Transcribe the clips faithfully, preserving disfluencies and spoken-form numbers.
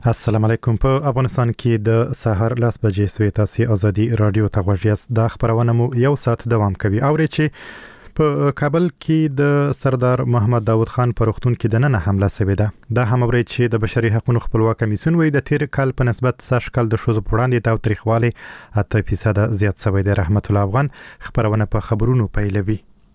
السلام علیکم. په افغانستان کې د سحر لاس بجې سوی تاسو ازادي رادیو ته غوښیاست. د خبرونه مو یو ساعت دوام کوي. اوري چې په کابل کې د سردار محمد داود خان په روغتون کې د نن حمله شوې ده. دا هم اوري چې د بشري حقوقو خپلواک کمیسیون وایي د تیر کال په نسبت سږ کال د شوزو وړاندې تاوتریخوالي اته فیصد زیات شوی دی. رحمت الله افغان خبرونه په خبرونو پیلوي.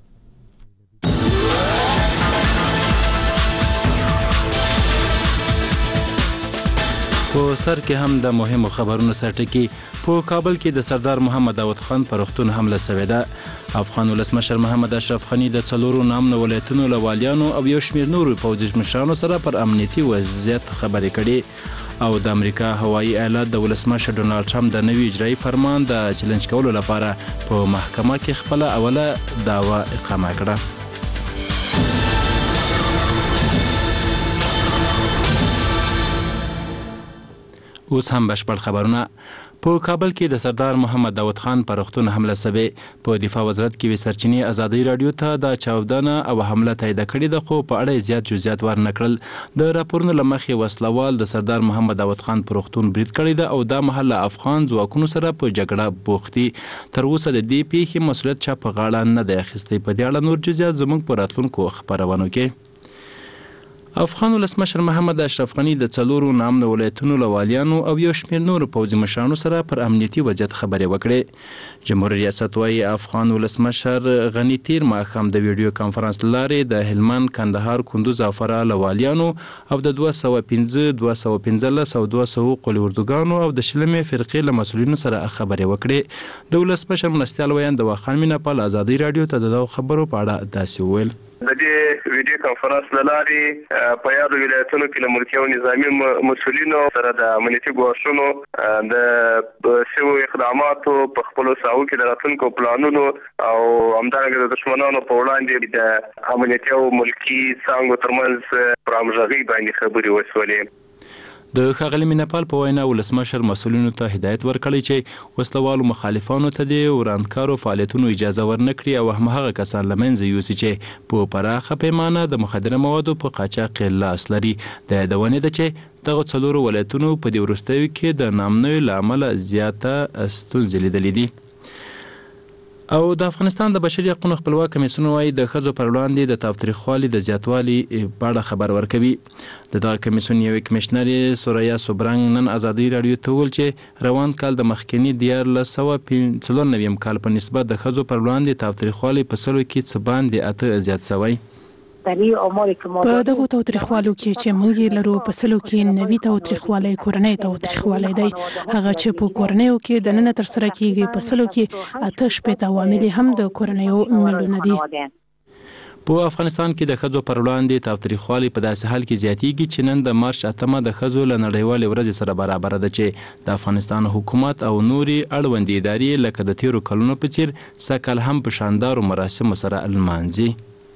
په سر کې هم د مهمو خبرونو سرټکی په کابل کې د سردار محمد داود خان پر روغتون حمله شوې ده. افغان ولسمشر محمد اشرف غنی د څلورو نامنو ولایتونو له والیانو او یو شمېر نورو پوځي مشرانو سره پر امنیتي وضعیت خبرې کړي او د امریکا هوایي ایالات د ولسمشر ډونالد ټرمپ د نوي اجرایي فرمان د چیلنج کولو لپاره په محکمه کې خپل اوله دعوا اقامه کړه. اوس هم بشپړ خبرونه. په کابل کې د سردار محمد داود خان پر روغتون حمله شوې. په دفاع وزارت کې سرچینې ازادي رادیو ته د چاودنه او حمله تایید کړې ده، خو په اړه زیات جزئیات ورنکړل. د راپورونو له مخې وسلوال د سردار محمد داود خان پر روغتون برید کړی ده او دا مهال افغان ځواکونو سره په جګړه بوختي. تر اوسه د دې پیښې مسؤلیت چا په غاړه نه دی اخیستی. په دې اړه نور جزئیات زموږ په راتلونکو خبرونو کې. افغان ولسمشر محمد اشرف غنی د څلورو نامنو ولایتونو له والیانو او یو شمېر نورو پوځي مشرانو سره پر امنیتي وضعیت خبرې وکړې. جمهوریت ریاست وايي افغان ولسمشر غنی تیر ماښام د ویډیو کانفرنس لارې د هلمند، کندهار، کندوز او فراه له والیانو او د دوه سوه پنځه، دوه سوه پنځلس او دوه سوه قلي اردوګانو او د شلمې فرقې له مسؤلینو سره خبرې وکړې. د ولسمشر مرستیال ویاند واخان میناپال ازادي رادیو ته د دغو خبرو په اړه داسې وویل. د دې ویډیو کانفرنس لارې په یادو ولایتونو کې له ملکي او نظامي مسؤلینو سره د امنیتي ګواښونو د سوي اقداماتو په خپلو ساحو کې د راتلونکو پلانونو او همدارنګه د دښمنانو په وړاندې د امنیتي او ملکي څانګو ترمنځ پر همغږۍ باندې خبرې وشولې. د ښاغلي میناپال په وینا ولسمشر مسؤلینو ته هدایت ورکړی چې وسلوالو مخالفانو ته د ورانکارو فعالیتونو اجازه ورنکړي او همهغه کسان له منځه یوسي چې په پراخه پیمانه د مخدره موادو په قاچاق کې لاس لري. د یادونې ده چې دغه څلورو ولایتونو په دې وروستیو کې د نامنیو له امله زیاته ستونزې لیدلې دي. او د افغانستان د بشري حقوقو خپلواک کمیسیون وايي د ښځو پر وړاندې د تاوتریخوالي د زیاتوالي په اړه خبر ورکوي. د دغه کمیسیون یوې کمیشنر سوریا سوبرنګ نن ازادي رادیو ته وویل چې روان کال د مخکیني دیارلس سوه څلور نویم کال په نسبت د ښځو پر وړاندې تاوتریخوالي په سلو کې څه باندې اته زیات شوی. په دغو تاوتریخوالو کې چې موږ لرو په سلو کې نوي تاوتریخوالی کورنۍ تاوتریخوالی دی. هغه چې په کورنیو کې د ننه ترسره کیږي په سلو کې اته شپېته عوامل هم د کورنیو میلونه دي. په افغانستان کې د ښځو پر وړاندې تاوتریخوالی په داسې حال کې زیاتیږي چې نن د مارچ اتمه د ښځو له نړیوالې ورځې سره برابره ده چې د افغانستان حکومت او نورې اړوندې ادارې لکه د تیرو کلونو په څیر سږ کال هم په شاندارو مراسمو سره لمانځي.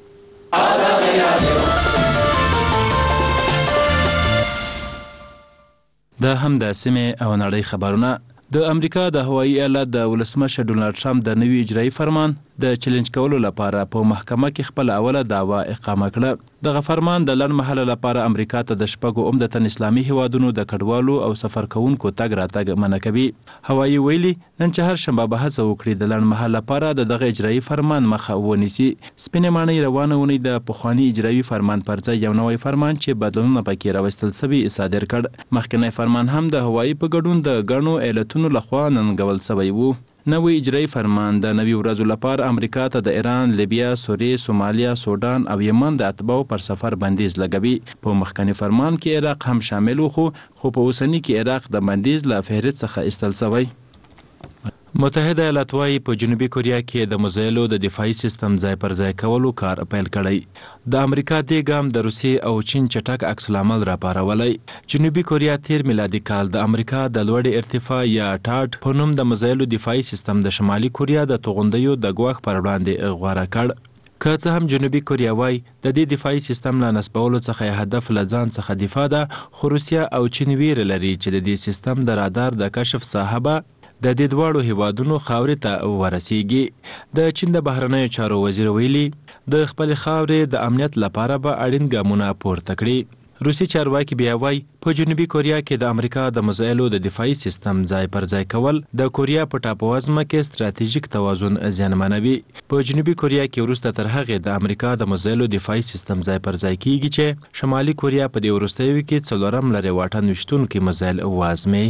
دا هم د سیمې او نړۍ خبرونه. د امریکا د هوایي ایالات د ولسمشر ډونالد ټرمپ د نوي اجرایي فرمان د چیلنج کولو لپاره په محکمه کې خپل اوله دعوا اقامه کړه. دغه فرمان د لنډ مهاله لپاره امریکا ته د شپږو عمدتاً اسلامي هیوادونو د کډوالو او سفر کوونکو تګ راتګ منع کوي. هوایي ویلي نن چهارشنبه به هڅه وکړي د لنډ مهال لپاره د دغه اجرایي فرمان مخه ونیسي. سپینې ماڼۍ روانه اونۍ د پخواني اجرایي فرمان پر ځای یو نوی فرمان چې بدلونونه پکې راوستل شوي صادر کړ. مخکنی فرمان هم د هوایي په ګډون د ګڼو ایالتونو لخوا ننګول شوی و. نوی اجرایي فرمان د نوي ورځو لپاره امریکا ته د ایران، لیبیا، سوریې، سومالیا، سودان او یمن د اتباعو پر سفر بندیز لګوي. په مخکني فرمان کې عراق هم شامل و خو خو په اوسني کې عراق د بندیز له فهرست څخه ایستل شوی. متحده ایالات وايي په جنوبي کوریا کې د میزایلو د دفاعي سیستم ځای پر ځای کولو کار پیل کړی. د امریکا دې ګام د روسیې او چین چټک عکس العمل راپارولی. جنوبي کوریا تیر میلادي کال د امریکا د لوړې ارتفاع یا ټاټ په نوم د میزایلو دفاعي سیستم د شمالي کوریا د توغندیو د ګواښ پر وړاندې غوره کړ. که څه هم جنوبي کوریا وايي د دې دفاعي سیستم له نصبولو څخه هدف له ځان څخه دفاع ده، خو روسیه او چین ویره لري چې د دې سیستم د رادار د کشف ساحه د دې دواړو هیوادونو خاورې ته ورسیږي. د چین د بهرنیو چارو وزیر ویلي د خپل خاورې د امنیت لپاره به اړین ګامونه پورته کړي. روسي چارواکي بیا وایي په جنوبي کوریا کې د امریکا د میزایلو د دفاعي سیستم ځای پر ځای کول د کوریا په ټاپووزمه کې ستراتیژیک توازن زیانمنوي. په جنوبي کوریا کې وروسته تر هغې د امریکا د میزایلو دفاعي سیستم ځای پر ځای کیږي چې شمالي کوریا په دې وروستیو کې څلورم لرې واټن ویشتونکي میزایل وازموي.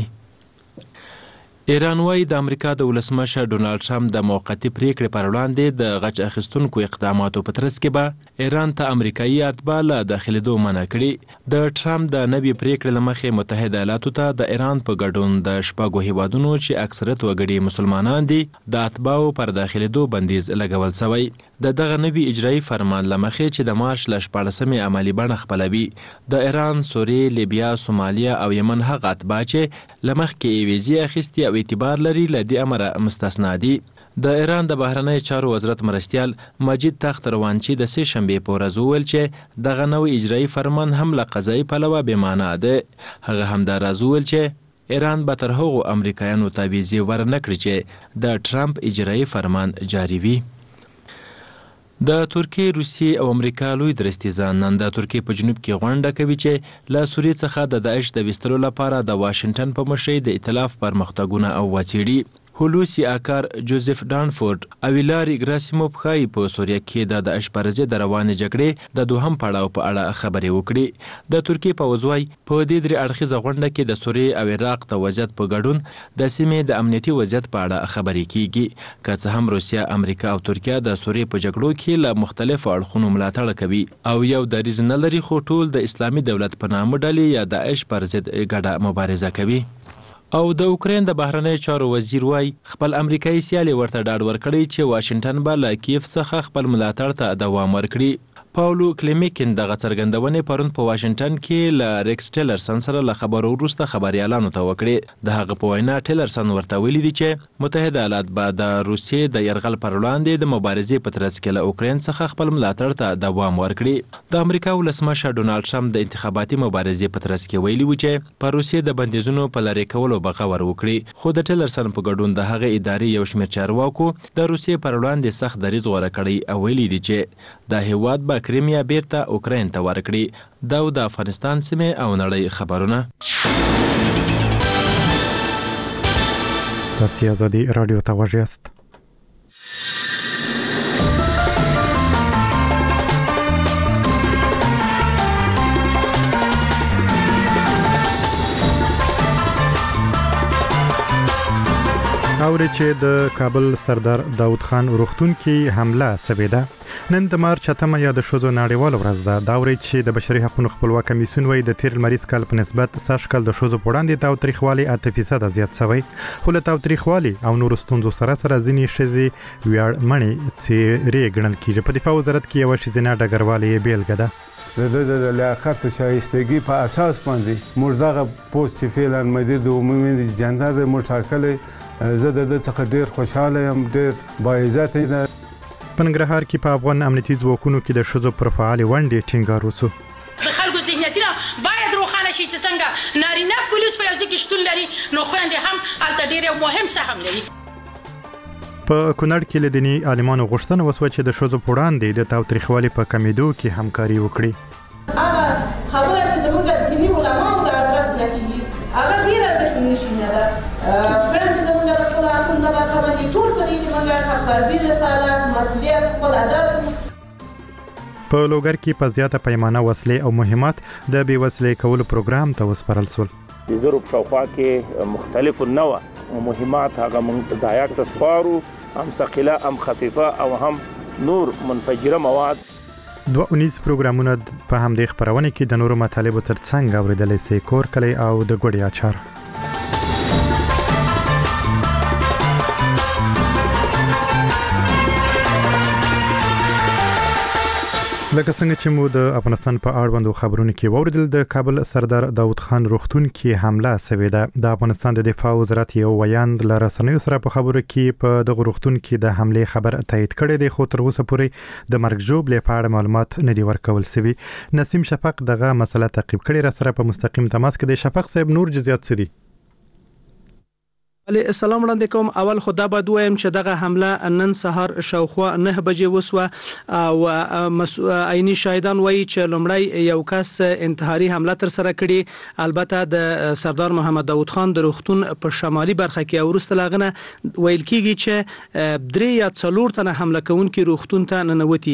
ایران وايي د امریکا د ولسمشر ډونالډ ټرمپ د موقتي پریکړې پر وړاندې د غچ اخیستونکو اقداماتو په ترڅ کې به ایران ته امریکایي اتباع له داخلېدو منع کړي. د ټرمپ د نوي پریکړې له مخې متحده ایالاتو ته د ایران په ګډون د شپږو هیوادونو چې اکثریت وګړي مسلمانان دي د اتباعو پر داخلېدو بندیز لګول شوی. د دغه نوي اجرایي فرمان له مخې چې د مارچ له شپاړسمې عملي بڼه خپلوي د ایران، سوریې، لیبیا، سومالیا او یمن هغه اتباع چې له مخکې یې ویزې اخیستي او اعتبار لري له دې امره مستثنا دي. د ایران د بهرنی چارو وزارت مرستیال مجید تخت روانچي د سې شنبې په ورځ وویل چې دغه نوی اجرایي فرمان هم له قضایي پلوه بې معنا دی. هغه همداراز وویل چې ایران به تر هغو امریکایانو ته ویزې ورنه کړي چې د ټرمپ اجرایي فرمان جاري وي. د ترکیې، روسیې او امریکا لوی درستیزان نن د ترکیې په جنوب کې غونډه کوي چې له سوریې څخه د داعش د ویستلو لپاره د واشنګټن په مشرۍ د ائتلاف پرمختګونه او وڅېړي. هولوسی آکار، جوزف ډانفورد او ویلاري ګراسیموف ښایي په سوریه کې د داعش پر ضد د روانې جګړې د دوهم پړاو په اړه خبرې وکړي. د ترکیې پوځ وايي په دې درې اړخیزه غونډه کې د سوریې او عراق د وضعیت په ګډون د سیمې د امنیتي وضعیت په اړه خبرې کیږي. که څه هم روسیه، امریکا او ترکیه د سوریې په جګړو کې له مختلفو اړخونو ملاتړ کوي او یو دریځ نه لري، خو ټول د اسلامي دولت په نامه ډلې یا داعش پر ضد ګډه مبارزه کوي. او د اوکراین د بهرنی چارو وزیر وايي خپل امریکایي سیالي ورته ډاډ ورکړی چې واشنګټن به له کیف څخه خپل ملاتړ ته دوام ورکړي. پاولو کلیمیکین دغه څرګندونې پرون په واشنګټن کې له ریکس ټیلرسن سره له خبرو وروسته خبریالانو ته وکړې. د هغه په وینا ټیلرسن ورته ویلي دي چې متحده ایالات به د روسیې د یرغل پر وړاندې د مبارزې په ترڅ کې له اوکراین څخه خپل ملاتړ ته دوام ورکړي. د امریکا ولسمشر ډونالډ ټرمپ د انتخاباتي مبارزې په ترڅ کې ویلي و چې په روسیې د بندیزونو په لرې کولو به غور وکړي، خو د ټیلرسن په ګډون د هغه ادارې یو شمېر چارواکو د روسیې پر وړاندې سخت دریځ غوره کړی او ویلي دي چې د هیواد به کریمیا بیرته اوکراین ته ورکړي. دا د افغانستان سیمې او نړۍ خبرونه. تاسو آزادي رادیو ته غوږ یاست. اوري چې د کابل سردار داود خان روغتون کې حمله سوې ده. نن د مارچ اتمه یا د ښځو نړیواله ورځ ده. دا اوري چې د بشري حقوقو خپلواک کمیسیون وايي د تیر لمریز کال په نسبت سږ کال د ښځو په وړاندې تاوتریخوالي اته فیصد زیات شوی، خو له تاوتریخوالي او نورو ستونزو سره سره ځینې ښځې ویاړمنې څېرې ګڼل کېږي. په دفاع وزارت کې یوه ښځینه ډګروالې یې بیلګه ده. د د لیاقت او شایستګي په اساس باندې موږ دغه پوسټ چې فعلا مدیر د عمومي جنرال د مشاکله زه د څخه ډیر خوشاله یم، ډیر باعزت ده. په ننګرهار کې په افغان امنیتي ځواکونو کې د ښځو پر فعالې ونډې ټینګار وسو. د خلکو ذهنیتونه باید روښانه شي چې څنګه نارینه پولیس په یو ځای کې شتون لري، نو خویندې هم هلته ډېر یو مهم سهم لري. په کونړ کې له دیني عالمانو غوښتنه وسوه چې د ښځو په وړاندې د تاوتریخوالي په کمیدو کې همکاري وکړي. هغه خبره چې زموږ دیني علماو د ادرس ځکیږي هغه ډېره ارزښتمنه شینه ده. فرند زموږ د خپل حقونو د برخه باندې ټول په دې کې موږ حق فرضي رسالت مسؤلیت خپل ادا کړو. په لوګر کې په زیاته پیمانه وسلې او مهمات د بې وسلې کولو پروګرام ته وسپارل شول. د زرو په شاوخوا کې مختلف نوع مهمات هغه موږ ضایع تسپارو، هم ثقيله هم خفيفه او هم نور منفجره مواد. دوه اونیز پروګرامونه په همدې خبرونه کې د نورو مطالبو ترڅنګ اوریدلای شئ. کور کلی او د ګوډي اچار. لکه څنګه چې مو د افغانستان په اړوندو خبرونو کې ووریدل، د کابل سردار داود خان روغتون کې حمله سوې ده. د افغانستان د دفاع وزارت یو ویاند له رسنیو سره په خبرو کې په دغه روغتون کې د حملې خبر تایید کړی دی، خو تر اوسه پورې د مرګ ژوبلې په اړه معلومات نه دي ورکول شوي. نسیم شفق دغه مسله تعقیب کړي، را سره په مستقیم تماس کې دی. شفق صاحب، نور جزئیات څه دي؟ السلام علیکم. اول خدا به دویم چې دغه حمله نن سهار شاوخوا نه بجې وسوه او عیني شاهدان وایي چې لومړی یو کس انتحاري حمله تر سره کړي. البته د سردار محمد داود خان د روغتون په شمالي برخه کې ورسته لاغنه ویل کیږي چې درې یا څلور تنه حمله کوونکي روغتون ته ننوتي.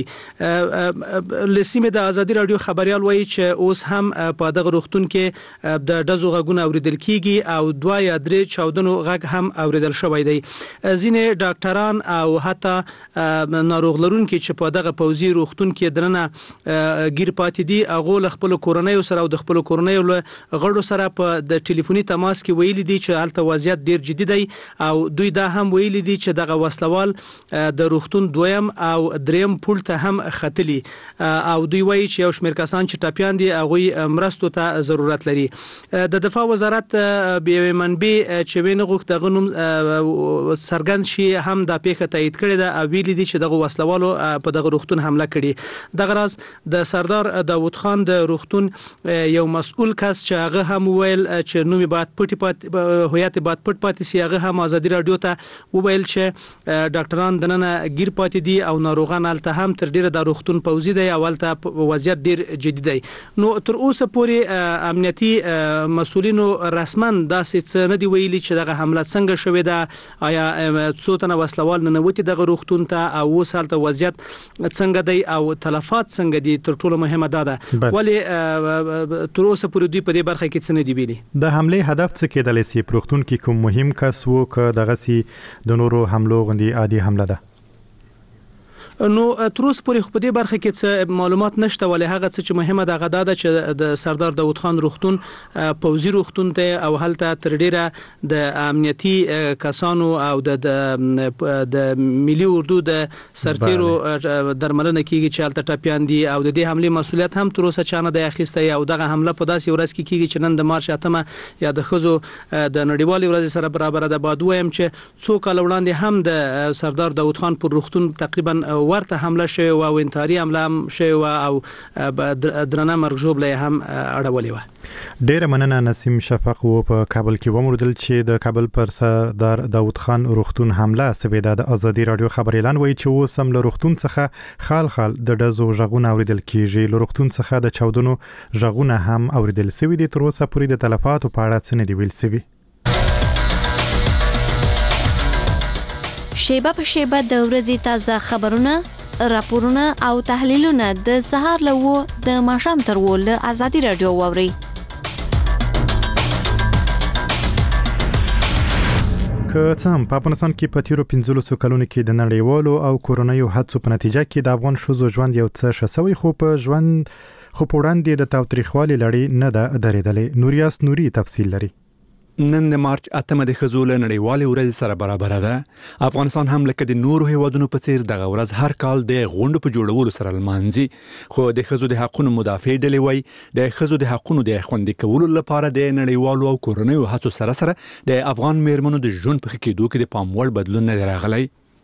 لسیمه د ازادي رادیو خبريال وایي چې اوس هم په دغه روغتون کې د دزو غږونه اوریدل کیږي او دوه یا درې چاودنو غږ هم اوریدل شوی دی. ځینې ډاکټران او حتی ناروغ لرونکي چې په دغه پوزي روغتون کې درنه گیر پاتې دي هغه له خپل کورنۍ سره او د خپل کورنۍ له غړو سره په د ټلیفوني تماس کې ویلي دي چې هلته وضعیت ډیر جدي دی او دوی دا هم ویلي دي چې دغه وسلوال د روغتون دویم او دریم پول ته هم ختلي او دوی وایي چې یو شمېر کسان چې ټاپیان دي هغه مرستو ته ضرورت لري. د دفاع وزارت به منبع چې وینغه دغه نوم سرګند شي هم د پیښه تایید کړی دا او ویلي دي چې دغه وسلوالو په دغه روغتون حمله کړي. دغه راز د سردار داود خان د روغتون یو مسؤل کس چې هغه هم ویل چې نومي بعد پټ پټ هویت بعد پټ پاتې سی هغه هم ازادي رادیو ته ویل چې ډاکټران دنه گیر پاتې دي او ناروغان الته هم تر ډیره د روغتون پوزي دی اولته وضعیت ډیر جدي دی. نو تر اوسه پورې امنیتي مسؤلینو رسما داسې څه نه دی ویلي چې دغه حمله څنګه شوې ده، آیا څو تنه وسلوال ننوتي دغه روغتون ته او اوس هلته وضعیت څنګه دی او تلفات څنګه دي. تر ټولو مهمه ده ده ولی تر اوسه پورې دوی په دې برخه کې څه نه دی ویلي. د حمله هدف څه کېدلی سي؟ روغتون کې کوم مهم کس وو که دغه سي د نورو حملو غندي عادي حمله ده؟ نو تر اوسه پورې په دې برخه کې څه معلومات نشته ولې هغه څه چې مهمه ده غدا ده چې د سردار داود خان روغتون پوزي روغتون ته او هلته تر ډیره د امنیتي کسانو او د د ملي اردو د سرتیرو درملنه کیږي چې هلته ټاپیان دي او د دې حمله مسولیت هم تر اوسه چانه د اخیسته او دغه حمله په داسې ورځ کې کیږي چې نن د مارچ اتمه یا د خزو د نړیوال ورځ سره برابر ده. بعد وایم چې څو کال وړاندې هم د سردار داود خان پر روغتون تقریبا ورته حمله شوی او انتحاري حمله هم شوی او درنه مرګ ژوبله هم اړولې و. ډیره مننه نسیم شفق و په کابل کې وموردل چې د کابل پر سردار داود خان روغتون حمله سویدا. د ازادي رادیو خبر اعلان وایي چې اوس هم له روغتون څخه خال خال د دزو ژغونه اوریدل کیږي. له روغتون څخه د چاودنو ژغونه هم اوریدل سوي دي. تر اوسه پورې د تلفاتو په اړه څه نه دی ویل سوي. شیبه په شیبه د ورځې تازه خبرونه، راپورونه او تحلیلونه د سهار لوو د ماښام تر ول ازادي رادیو ووري. که څه هم په افغانستان کې په تیرو پنځلسو کلونو کې د نړیوالو او کورنیو هڅو په نتیجه کې د افغان ښځو ژوند یو څه ښه شوی خو په ژوند خو په وړاندې د تاوتریخوالي لړۍ نه ده درېدلې. نوریاس نوري تفصیل لري. نن د مارچ اتمه د ښځو له نړیوالې ورځې سره برابر ده. افغانستان هم لکه د نورو هیوادونو په څیر دغه ورځ هر کال د غونډو په جوړولو سره لمانځي. خو د ښځو د حقوقو مدافع ډلې وایي د ښځو د حقوقو د خوندي کولو لپاره د نړیوالو او کورنیو هڅو سره سره د افغان میرمنو د ژوند په ښه کېدو کې د پام وړ بدلون نه دی راغلی.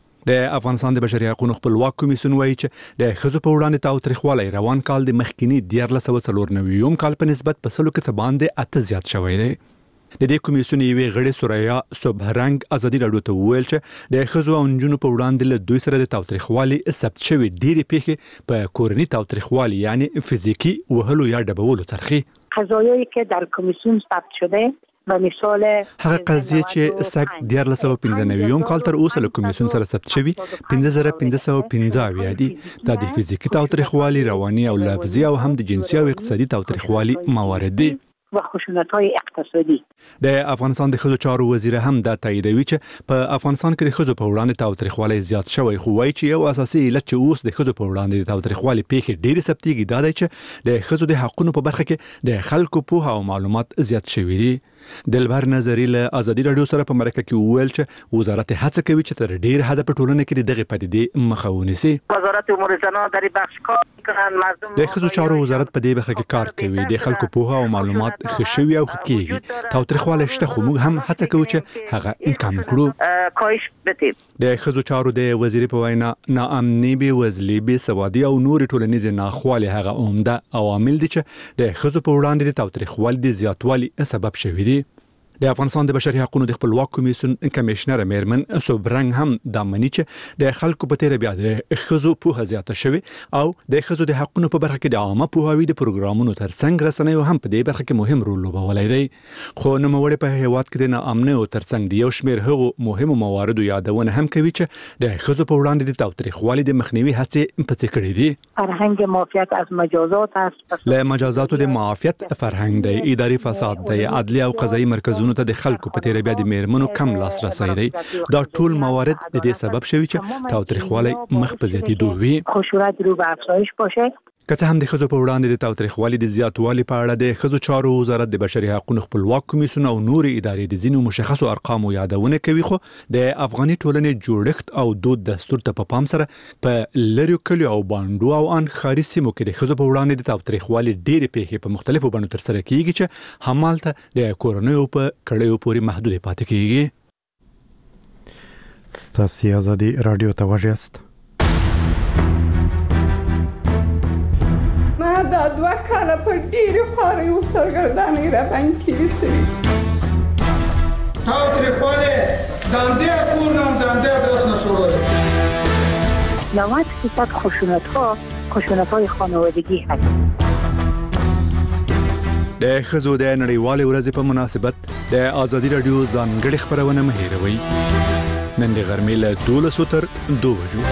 د افغانستان د بشري حقوقو خپلواک کمیسیون وایي چې د ښځو په وړاندې تاوتریخوالی روان کال د مخکینی دیارلس سوه څلور نوي کال په نسبت په سلو کې څه باندې اته زیات شوی دی. د دې کمیسیون یوې غړي سوریا صبحرنګ ازادي رادیو ته وویل چې د ښځو او نجونو په وړاندې له دوی سره د تاوتریخوالي ثبت شوي ډېرې پیښې په کورني تاوتریخوالي یعنی فزیکی وهلو یا ډبولو څرخي. قضایایی که در کمیسیون ثبت شده و مثال هغه قضیه چې سګ دیارلس سوه پنځه نوي کال تر اوسه له کمیسیون سره ثبت شوي پنځه زره پنځه سوه پنځه اویا دي. دا د فزیکی تاوتریخوالي، رواني او لفظي او هم د جنسي او اقتصادي تاوتریخوالي موارد دي و خشونت‌های اقتصادي. د افغانستان د ښځو چارو وزیر هم دا تاییدوي چې په افغانستان کې د ښځو په وړاندې تاوتریخوالی زیات شوی خو وایي چې یو اساسي علت چې اوس د ښځو په وړاندې د تاوتریخوالي پیښې ډېرې ثبتېږي دا دی چې د ښځو د حقونو په برخه کې د خلکو پوهه او معلومات زیات شوي دي. دلبر نظری له ازادي رادیو سره په مرکه کې وویل چې وزارت هڅه کوي چې تر ډیر حد په ټولنه کې دغه پدیدې مخه ونیسي. وزارت امور زنان در بخش کار میکنن. مردم د ښځو چارو وزارت په دې برخه کې کار کوي. د خلکو پوهه او معلومات ښه شوي او ښه کیږي. تاوتریخوالی شته خو موږ هم هڅه کوو چې هغه کم کړو. کاهش بدیم. د ښځو چارو د وزیر په وینا ناامني، بېوزلي، بېسوادي او نور ټولنیز ناخوالي هغه عمده عوامل دي چې د ښځو په وړاندې د تاوتریخوالي د زیاتوالي سبب شوي دي. د افغانستان د بشري حقوقو د خپلواک کمیسیون کمشنر میرمن صبرنګ هم د منی چې د خلکو په تیر بیا د خزو په زیاته شوی او د خزو د حقوقو په برخه کې د عامه پوهاوی د پروګرامونو ترڅنګ رسنیو هم په دې برخه کې مهم رول لوبولی دی. خو نوموړی په هیواد کې د ناامنۍ او ترڅنګ د یو شمېر هغو مهمو مواردو یادونه هم کوي چې د خزو په وړاندې د تاوتریخوالي د مخنیوي هڅې په څه کړې دي. فرهنگ معافیت از مجازات است. له مجازاتو د معافیت فرهنګ دی، اداري فساد دی، عدلي او قضایي مرکزونو ته د خلکو په تیر بیا د میرمنو کم لاسرسی دی. دا ټول موارد د دې سبب شوي چې تاوتریخوالی مخ په زیاتېدو وي. خشونت رو به افزایش باشه. که څه هم د ښځو په وړاندې د تاوتریخوالي د زیاتوالي په اړه د ښځو چارو وزارت د بشري حقوقو خپلواک کمیسیون او نورې ادارې د ځینو مشخصو ارقامو یادونه کوي، خو د افغاني ټولنې جوړښت او دود دستور ته په پام سره په لریو کلیو او بانډو او ان ښاري سیمو کې د ښځو په وړاندې د تاوتریخوالي ډېرې پیښې په مختلفو بڼو ترسره کیږي چې همالته د کورنیو په کړیو پورې محدودې پاتې کیږي. تاسو آزادي رادیو ته غوږ یاست. دا دوه کاله په ډېرې خوارۍ او سرګردانۍ راباندې تېرې شوي. تاوتریخوالي د همدې کور نه د همدې ادرس نه شروع نود فیصد خشونت‌ها خشونت‌های خانوادگی هست. د ښځو د نړیوالې ورځې په مناسبت د آزادي رادیو ځانګړې خپرونه مه هېروئ. نن د غرمې له دولسو تر دوه بجو.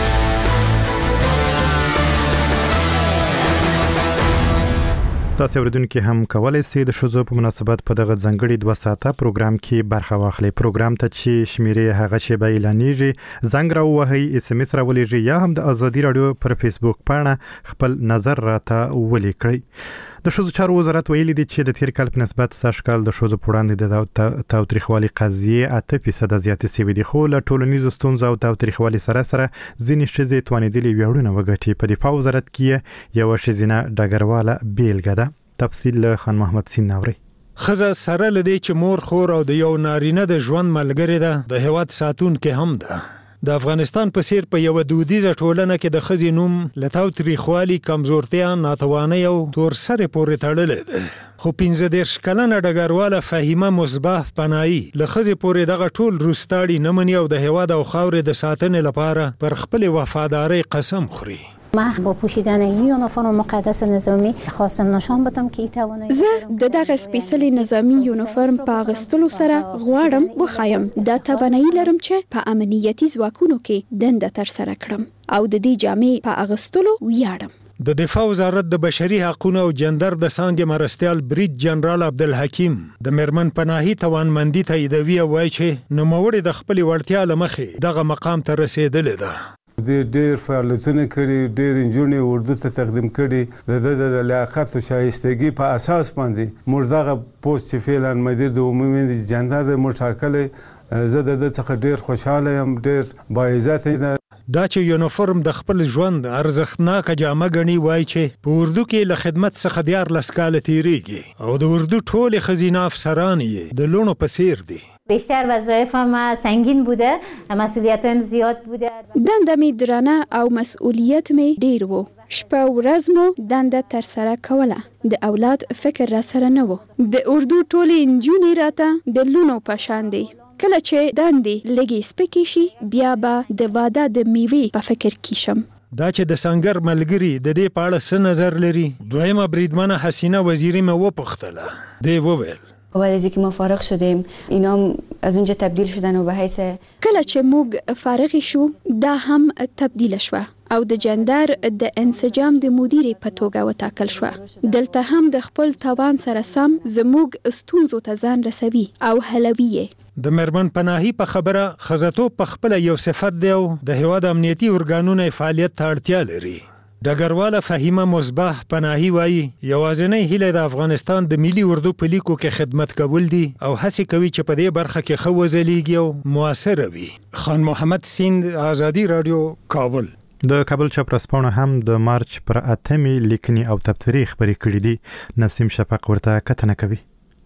تاسو اوریدونکو هم کولای شئ د ښځو په مناسبت په دغه ځانګړي دوه ساعته پروګرام کې برخه واخلئ. پروګرام ته چې شمیرې هغه شی به اعلانېږي، زنګ راووهئ، اس ام اس راولېږئ یا هم د آزادي رادیو پر فیسبوک پاڼه خپل نظر راته ولیکئ. د ښځو چارو وزارت ویلي دی چې د تیر کال په نسبت سږ کال د ښځو په وړاندې د تاوتریخوالي قضیې اته فیصده زیاتې شوې دي، خو له ټولنیزو ستونزو او تاوتریخوالي سره سره ځینې ښځې توانېدلې ویاړونه وګټي. په دفاع وزارت کې یوه ښځینه ډګرواله بیلګه ده. تفصیل له خان محمد سین ناوري. خزه سره لدی چې مور خور او د یو نارینه د ژوند ملګری ده، د هیواد ساتونکې هم ده. د افغانستان په څیر په یو دودیزه ټولنه کې د ښځې نوم له تاوتریخوالي، کمزورتیا، ناتوانۍ او تورسرې پورې تړلی دی. خو پنځه دېرش کلنه ډګرواله فهیمه مصباح پناهي له ښځې پورې دغه ټول روستاړي نه مني او د هیواد او خاورې د ساتنې لپاره پر خپلې وفادارۍ قسم خوري. من با پوشیدن یونیفرم مقدس نظامی خواستم نشان بدم که توانایی زه د دغه سپیشلی نظامی یونیفرم په اغوستلو سره غواړم وښایم دا توانایی لرم چې په امنیتي ځواکونو کې دنده ترسره کړم او د دې جامې په اغوستلو ویاړم. د دفاع وزارت د بشري حقوقو او جندر د څانګې مرستیال بریډ جنرال عبدالحکیم د میرمن پناهي توانمندي تاییدوي او وایي چې نوموړې د خپلې وړتیا له مخې دغه مقام ته رسېدلې ده. ډېر ډېر فعالیتونه کړي، ډېر انجونې اردو ته تقدیم کړي. د د د لیاقت او شایستګي په اساس باندې موږ دغه پوسټ چې فعلا مدیر د عمومي جندر د موږ ټاکلی. زه د ده څخه ډېر خوشحاله یم، ډېر باعزته ده. دا چې یونیفرم د خپل ژوند ارزښتناکه جامه ګڼي، وایي چې په اردو کې له خدمت څخه دیارلس کاله تېرېږي او د اردو ټولې ښځینه افسران یې د لوڼو په څېر دي. بیشتر وظایفم سنگین بوده، مسئولیتم زیاد بوده. دنده می درانه او مسئولیت می ډیر وو. شپه ورځ مو دنده تر سره کوله. د اولاد فکر را سره نه وو. د اردو ټولې نجونې راته د لونو په شان دي. کله چې دندې لږې سپکې شي بیا به د واده د میوې په فکر کې شم. دا چې د سنگر ملګری د دې په اړه څه نظر لري، دویمه بریدمنه حسینه وزیری مې وپوښتله. دی وویل بعد از اینکه ما فارغ شدیم اینا از اونجا تبدیل شدن و به حیث کله چې موږ فارغ شو دا هم تبدیل شوه او د جندر د انسجام د مدیر په توګه وټاکل شو. دلته هم د خپل توان سره سم زموږ ستونزو ته ځان رسوي او حلوي. د میرمن پناهي په خبره ښځتوب په خپله یو صفت دی او د هیواد امنیتي ارګانونو فعالیت ته اړتیا لري. ډګرواله فهیمه مصباح پناهي وایي یوازینۍ هیله د افغانستان د ملي اردو په لیکو کې خدمت کول دي او هڅې کوي چې په دې برخه کې ښه وځلیږي او موثره وي. خان محمد سیند، آزادي رادیو، کابل. د کابل چاپرسپانو هم د مارچ پر اتمې لیکنې او تبصرې خبرې کړې دي. نسیم شفق ورته کتنه کوي.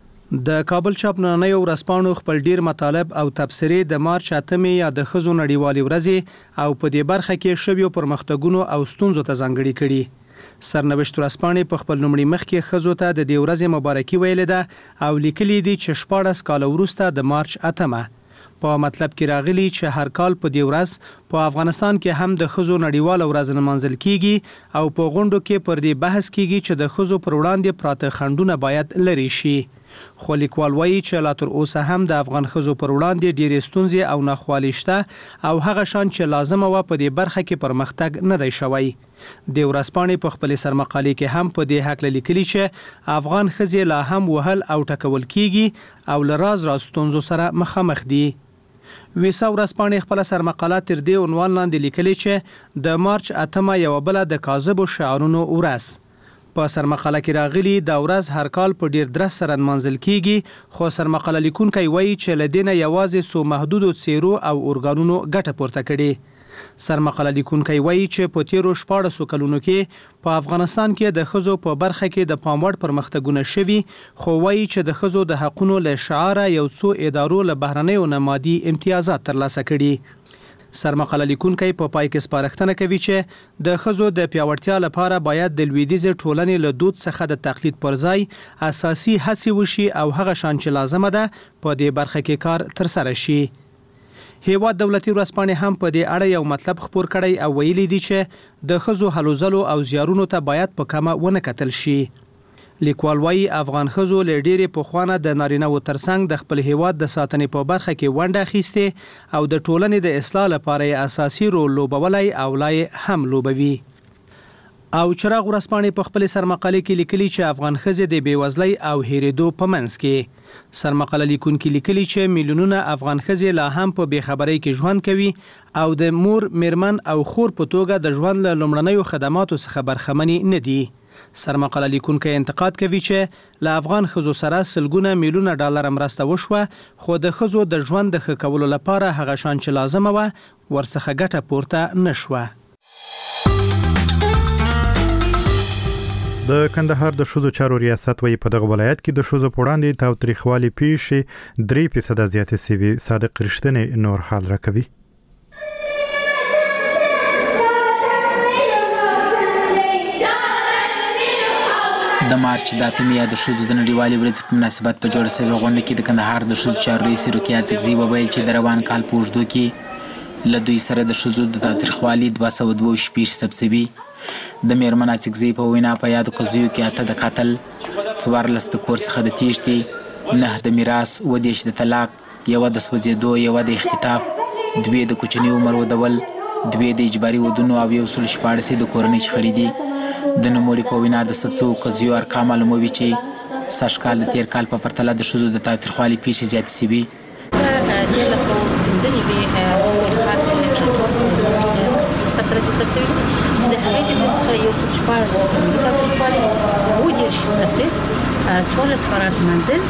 د کابل چاپ نننۍ ورځپاڼو خپل ډیر مطالب او تبصرې د مارچ اتمې یا د ښځو نړیوالې ورځې او په دې برخه کې شویو پرمختګونو او ستونزو ته ځانګړي کړي. سرنوشت ورځپاڼې په خپل لومړي مخ کې ښځو ته د دې ورځې مبارکي ویلې ده او لیکلي دي چې شپاړس کاله وروسته د مارچ اتمه په مطلب کې راغلي چې هر کال په دې ورځ په افغانستان کې هم د ښځو نړیواله ورځ نمانځل کیږي او په غونډو کې پر دې بحث کیږي چې د ښځو پر وړاندې پراته خنډونه باید لرې شي. خو لیکوال وایي چې لا تر اوسه هم د افغان ښځو پر وړاندې ډېرې ستونزې او ناخوالې شته او هغه شان چې لازمه وه په دې برخه کې پرمختګ نه دی شوی. د ورځپاڼې په خپلې سرمقالې کې هم په دې هکله لیکلي چې افغان ښځې لا هم وهل او ټکول کیږي او له راز راز ستونزو سره مخامخ دي. ویسا ورځپاڼې خپله سرمقاله تر دې عنوان لاندې لیکلي چې د مارچ اتمه یوه بله د کاذبو شعارونو ورځ. په سرمقاله کې راغلي دا ورځ هر کال په ډیر درس سره نمانځل کیږي خو سرمقاله لیکونکی وایي چې له دې نه یوازې څو محدودو څیرو او ارګانونو ګټه پورته کړې. سرمقاله لیکونکی وایي چې په تیرو شپاړسو کلونو کې په افغانستان کې د ښځو په برخه کې د پام وړ پرمختګونه شوي خو وایي چې د ښځو د حقونو له شعاره یو څو ادارو له بهرنیو نه مادي امتیازات ترلاسه کړي. سرمقاله لیکونکی په پای کې سپارښتنه کوي چې د ښځو د پیاوړتیا لپاره باید د لویدیځې ټولنې له دود څخه د تقلید پر ځای اساسي هڅې وشي او هغه شان چې لازمه ده په دې برخه کې کار ترسره شي. هیواد دولتي ورځپاڼې هم په دې اړه یو مطلب خپور کړی او ویلي دي چې د ښځو هلو ځلو او زیارونو ته باید په کمه ونه کتل شي. لیکوال وایي افغان ښځو له ډېرې پخوانه د نارینه‌وو ترڅنګ د خپل هیواد د ساتنې په برخه کې ونډه اخیستې او د ټولنې د اصلاح لپاره یې اساسي رول لوبولی او لا یې هم لوبوي. او چراغ ورځپاڼې په خپلې سرمقالې کې لیکلي چې افغان ښځې د بېوزلۍ او هېرېدو په منځ کې. سرمقاله لیکونکي لیکلي چې میلیونونه افغان ښځې لا هم په بېخبرۍ کې ژوند کوي او د مور، میرمن او خور په توګه د ژوند له لومړنیو خدماتو څخه برخمنې نه دي. سرمقاله لیکونکی انتقاد کوي چې له افغان ښځو سره سلګونه میلیونه ډالر مرسته وشوه خو د ښځو د ژوند د ښه کولو لپاره هغه شان چې لازمه وه ورڅخه ګټه پورته نه شوه. د کندهار د ښځو چارو ریاست وایي په دغه ولایت کې د ښځو په وړاندې تاوتریخوالي پیښې درې فیصده زیاتې سوي. صادق رښتینی نور حال راکوي. د مارچ د اتمې د ښځو د نړیوالې ورځې په مناسبت په جوړه شوې غونډه کې د کندهار د ښځو چارو رئیس رقیه اڅکزي وویل چې د روان کال په اوږدو کې له دوی سره د ښځو د تاوتریخوالي دوه سوه دوه ویشت پیښې ثبت شوي. د میرمن اڅکزي په وینا په یادو قضیو کې اته د قتل، څوارلس د کور څخه د تیښتې، نه د میراث، اووه دېرش د طلاق، یوه د سوځېدو، یوه د اختطاف، دوې د کوچني عمر ودول، دوې د اجباري ودونو او یو سل شپاړس د کورنۍ شخړې دي. د نوموړي په وینا د ثبت شوو قضیو ارقام معلوموي چې سږ کال د تیر کال په پرتله د ښځو د تاوتریخوالي پیښې زیاتې شوي. په دیارلس سوه پنځه نوي کال کې دوه سوه ثبت راجستر شوي د هغې جملې څخه یو سل شپاړس عملي تاوتریخوالي، اووه دېرش تفریط، څوارلس فرار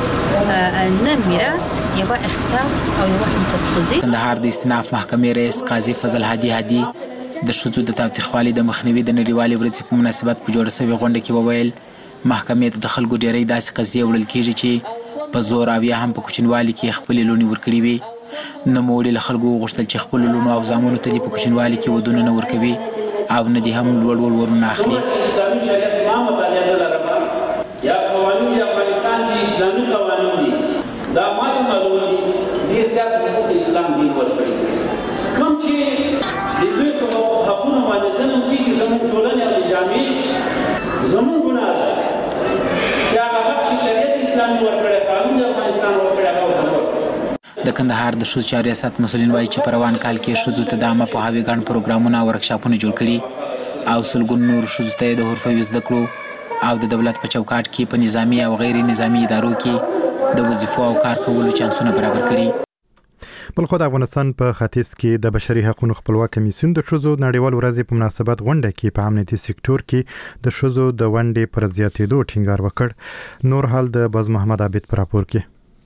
منزل، نه میراث، یوه اختطاف او یوه هم خودسوزي. کندهار د استیناف محکمې رئیس قاضي فضل هادي هادي د ښځو د تاوتریخوالي د مخنیوي د نړیوالې ورځې په مناسبت په جوړه شوې غونډه کې وویل محکمې ته د خلکو ډېری داسې قضیې وړل کېږي چې په زور او یا هم په کوچنیوالي کې خپلې لوڼې ورکړي وي. نوموړي له خلکو وغوښتل چې خپلو لوڼو او زامنو ته دې په کوچنیوالي کې ودونه نه ورکوي او نه دې هم لوړ لوړ ورونه اخلي. اسلامي شریعت ما مطالعه زه لرم یا قوانین د افغانستان چې اسلامي قوانین دي دا ما معلوم دي ډېر زیات حقوق اسلام دین ورکړي کوم چې د دوی په حقونو باندې ظلم کېږي زموږ ټولنې او جامعې زموږ ګناه ده چې هغه حق چې شریعت اسلامي ورکړی قانون د افغانستان ورکړی هغه ورته نه ورکړي. د کندهار د ښځو چارو ریاست مسؤلین وایي چې په روان کال کې ښځو ته د عامه پوهاوي ګڼ پروګرامونه او ورکشاپونه جوړ کړي او سلګونو نورو ښځو ته یې د حرفوي زده کړو او د دولت په چوکاټ کې په نظامي او غیر نظامي ادارو کې د وظیفو او کار کولو چانسونه برابر کړي. بل خو د افغانستان په ختیځ کې د بشري حقوقو خپلواک کمیسیون د ښځو نړیوال ورځې په مناسبت غونډه کې په امنیتي سکتور کې د ښځو د ونډې پر زیاتېدو ټینګار وکړ. نور حال د باز محمد عابد پر راپور کې.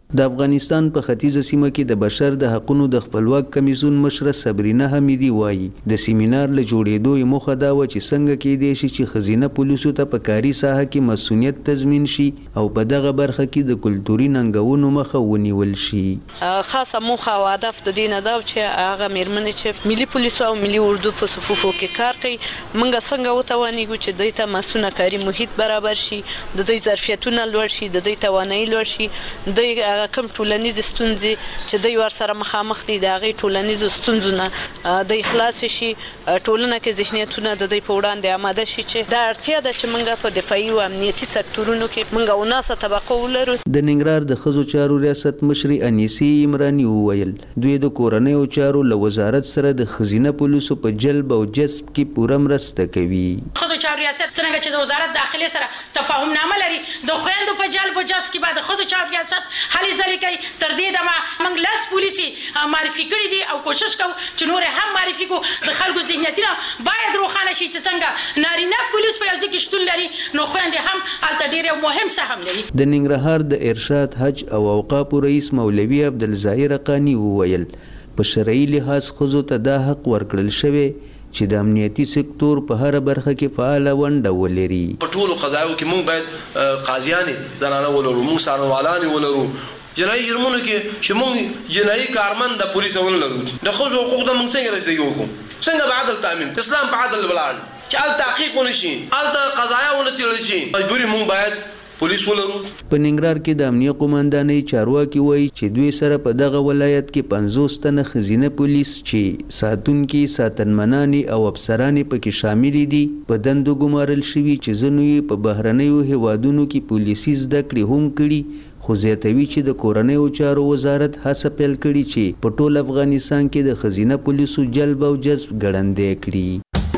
د افغانستان په ختیځه سیمه کې د بشر د حقوقو د خپلواک کمیسیون مشره صبرینا حمیدي وایي د سیمینار له جوړېدو یې موخه دا و چې څنګه کېدای شي چې ښځینه پولیسو ته په کاري ساحه کې مسؤلیت تضمین شي او په دغه برخه کې د کلتوري ننګونو مخه ونیول شي. خاصه موخه او هدف د دې نه دا چې هغه میرمنې چې ملي پولیسو او ملي اردو په صفوفو کې کار کوي موږ څنګه وتوانیږو چې دوی ته مسؤونه کاري محیط برابر شي، د دوی ظرفیتونه لوړ شي، د دوی توانایي لوړ شي، دوی کوم ټولنیز ستونزې چې دوی ورسره مخامخ دي د هغې ټولنیزو ستونزو نه دوی خلاص شي، ټولنه کې ذهنیتونه د دوی په وړاندې آماده شي چې دا اړتیا ده چې موږ په دفاعي او امنیتي سکتورونو کې موږ اوناسه طبقه ولرو. د ننګرهار د ښځو چارو ریاست مشري انیسي عمراني وویل دوی د کورنیو چارو له وزارت سره د ښځینه پولیسو په جلب او جذب کې پوره مرسته کوي. ښځو چارو ریاست څنګه چې د وزارت داخلي سره تفاهم نامه لري د خویندو په جلب او جذب کې بعد ښځو چارو ریاست هلې ځلې کوي. تر دې دمه موږ لاس پولیسي معرفي کړي دي او کوشش کوو چې نور هم معرفي کو. د خلکو ذهنیتونه باید روښانه شي چې څنګه نارینه پولیس په یو ځای کې شتون لري نو خویندې هم هلته ډېر مهم سهم لري. د ننګرهار د ارشاد حج او اوقافو رئیس مولوي عبدالظاهر قانی وویل په شرعي لحاظ ښځو ته دا حق ورکړل شوی چې د امنیتي سکتور په هر برخه کې فعاله ونډه ولري. په ټولو قضایو کې موږ باید قاضیانې زنانه ولرو، موږ څارنوالانې ولرو، جنایي جرمونو کې چې موږ جنایي کارمند د پولیس ولرو. د ښځو حقوق د موږ څنګه رسېږي وکړو، څنګه به عدل تامین، اسلام په عدل ولاړ چې هلته تحقیق ونه شي، هلته قضایا ونه څېړل شي، مجبوري موږ باید پولیس ولرو. په ننګرهار کې د امنیه قوماندانۍ چارواکي وایي چې دوی سره په دغه ولایت کې پنځوس تنه ښځینه پولیس چې ساتونکي، ساتنمنانې او افسرانې پکې شاملې دي په دندو ګمارل شوي چې ځینو یې په بهرنیو هیوادونو کې پولیسي زده کړې هم کړي. خو زیاتوي چې د کورنیو چارو وزارت هڅه پیل کړي چې په ټول افغانستان کې د ښځینه پولیسو جلب او جذب ګړندی کړي.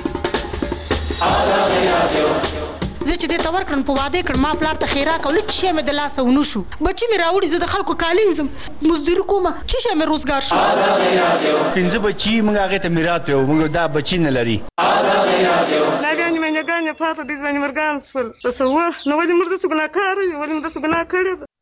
زه چې دې ته ورکړم په واده کړم ما پلار ته خیرات او هېڅ شی مې د لاسه ونه شو. بچي مې راوړي زه د خلکو کالي انځم مزدوري کوم څه شی مې روزګار شو. پنځه بچي موږ هغې ته میراث ویو، موږ دا بچي نه لري. ناګانې مینهګانې پاته دي ځواني مرګان شول بس وه نو ولې موږ داسې ګناهکاره یو، ولې موږ داسې ګناه کړې ده.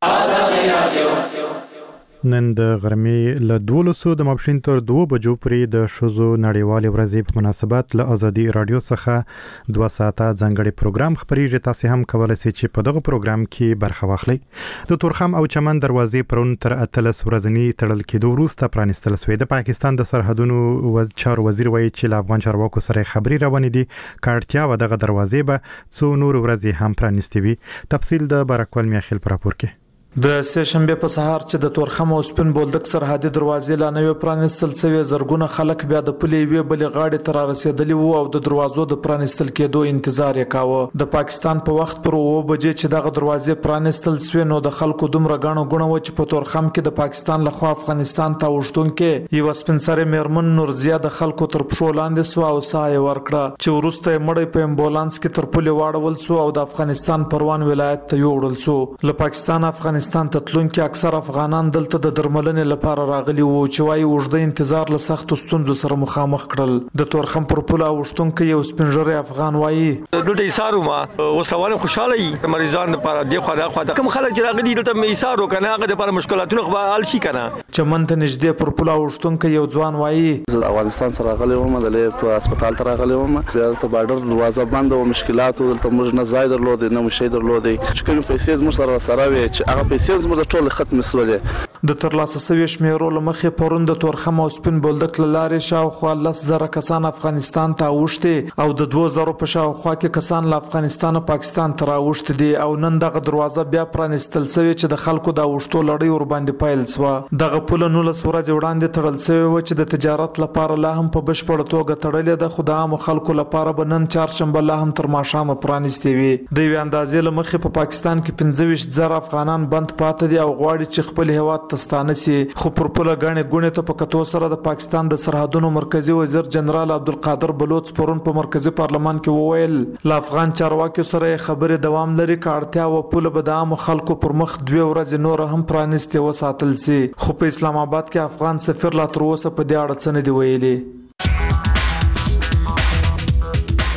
نن د غرمې له دولسو د ماپښین تر دوه بجو پورې د ښځو نړیوالې ورځې په مناسبت له ازادي راډیو څخه دوه ساعته ځانګړی پروګرام خپرېږي. تاسې هم کولی شئ چې په دغه پروګرام کې برخه واخلئ. د تورخم او چمن دروازې پرون تر اتلس ورځني تړل کېدو وروسته پرانیستل شوې. د پاکستان د سرحدونو چارو وزیر وایي چې له افغان چارواکو سره خبرې روانې دي که اړتیا وه دغه دروازې به څو نور ورځې هم پرانیستې وي. تفصیل د بارکوال میاخیل په راپور کې. د سه شنبه په سهار چې د تورخم او سپین بولدک سرحدي دروازې لا نوې پرانیستل شوې، زرګونه خلک بیا د پلي وی بلې غاړې ته رارسېدلي وو او د دروازو د پرانیستل کېدو انتظار یې کاوه. د پاکستان په وخت پر اوه بجې چې دغه دروازې پرانیستل شوې نو د خلکو دومره ګڼه ګوڼه وه چې په تورخم کې د پاکستان لخوا افغانستان ته اوښتونکې یوه سپین سرې میرمن نورزیه د خلکو تر پښو لاندې سوه او ساه یې ورکړه چې وروسته یې مړی په امبولانس کې تر پلي واړول سو او د افغانستان پروان ولایت ته یوړل سو. له پاکستان افغانستان ته تلونکي اکثر افغانان دلته د درملنې لپاره راغلي وو چې وايي اوږده انتظار له سختو ستونزو سره مخامخ کړل. د تورخم پر پوله اوښتونکی یو سپین ږیری افغان وايي دلته ایثار وما اوس روانه خوشاله یي مریضان لپاره دی خو دا خو کوم خلک چې راغلي دلته مې ایثار وکنه هغه د لپاره مشکلاتونه خو حل شي کنه. چمن ته نږدې پر پوله اوښتونکی یو ځوان وايي افغانستان سره راغلی وم د په هسپتال ته راغلی وم دلته بارډر دروازه بند او مشکلات دلته موږ نه ځای درلودې نه مو شی درلودې چې کوم پیسې موږ سره سره وي چې هغه پیسې موږ ټول ختم شولې. د ترلاسه شوي شمیرو له مخې پرون د تورخم او سپین بولدک له لارې شاوخوا لس زره کسان افغانستان ته اوښتي او د دوه زرو په شاوخوا کې کسان له افغانستان پاکستان ته راوښتي دي او نن دغه دروازه بیا پرانیستل شوې چې د خلکو د اوښتو لړۍ ورباندې پیل شوه. دغه پوله نولس ورځې وړاندې تړل شوې وه چې د تجارت لپاره لا هم په بشپړه توګه تړلې ده، خو د عامو خلکو لپاره به نن چهارشنبه لا هم تر ماښامه پرانیستې وي. د یوې اندازې له مخې په پاکستان کې پنځه ویشت زره افغانان بند پاتې دي او غواړي چې خپل هیواد ته ستانه سي. خو پر پوله غاڼې ګونې ته په کتو سره د پاکستان د سرحدونو مرکزی وزیر جنرال عبدالقادر بلوچ پرون په مرکزی پارلمان کې وویل له افغان چارواکو سره خبرې دوام لري که اړتیا و پوله به د عامو خلکو پر مخ دوه ورځې نور هم پرانیستې وساتل سي. خو په اسلام آباد کې افغان سفیر لا تر اوسه په دې اړه څه نه دي ویلي.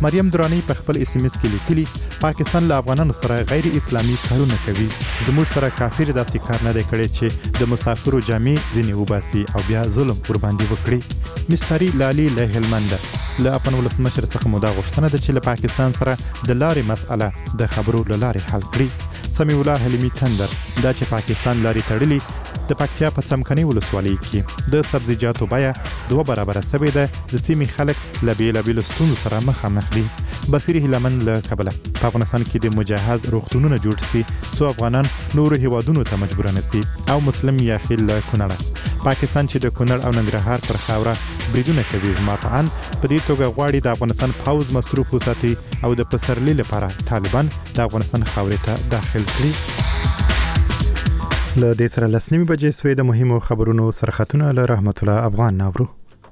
مریم درانی په خپل اس ام اس کې لیکلي پاکستان له افغانانو سره غیر اسلامي کارونه کوي زموږ سره کافر داسې کار نه دی کړی چې د مسافرو جامې ځینې وباسي او بیا ظلم ور باندې وکړي مستری لالي له هلمند له خپل ولسمشر څخه مودا غوښتنه ده چې له پاکستان سره د لارې مسأله د خبرو له لارې حل کړي سمیع الله حلیمی تندر دا چې پاکستان لارې تړلي د پکتیا په څمکني ولسوالۍ کې د سبزیجاتو بیه دوه برابره شوې ده د سیمې خلک له بیلابیلو ستونزو سره مخامخ دي بصیري هلمن له کابله په افغانستان کې د مجهز روغتونونه جوړ شي څو افغانان نورو هیوادونو ته مجبور نه شي او مسلم یاخیل له کونړ پاکستان چې د کونړ او ننګرهار پر خاوره بریدونه کوي ماپان په دې توګه غواړي د افغانستان پوز مصروف وساتي او د پسرلي لپاره طالبان د افغانستان خاورې ته داخل کړي له دې سره لسنیمې بجې سوې د مهمو خبرونو سرخطونه له رحمت الله افغان ناورو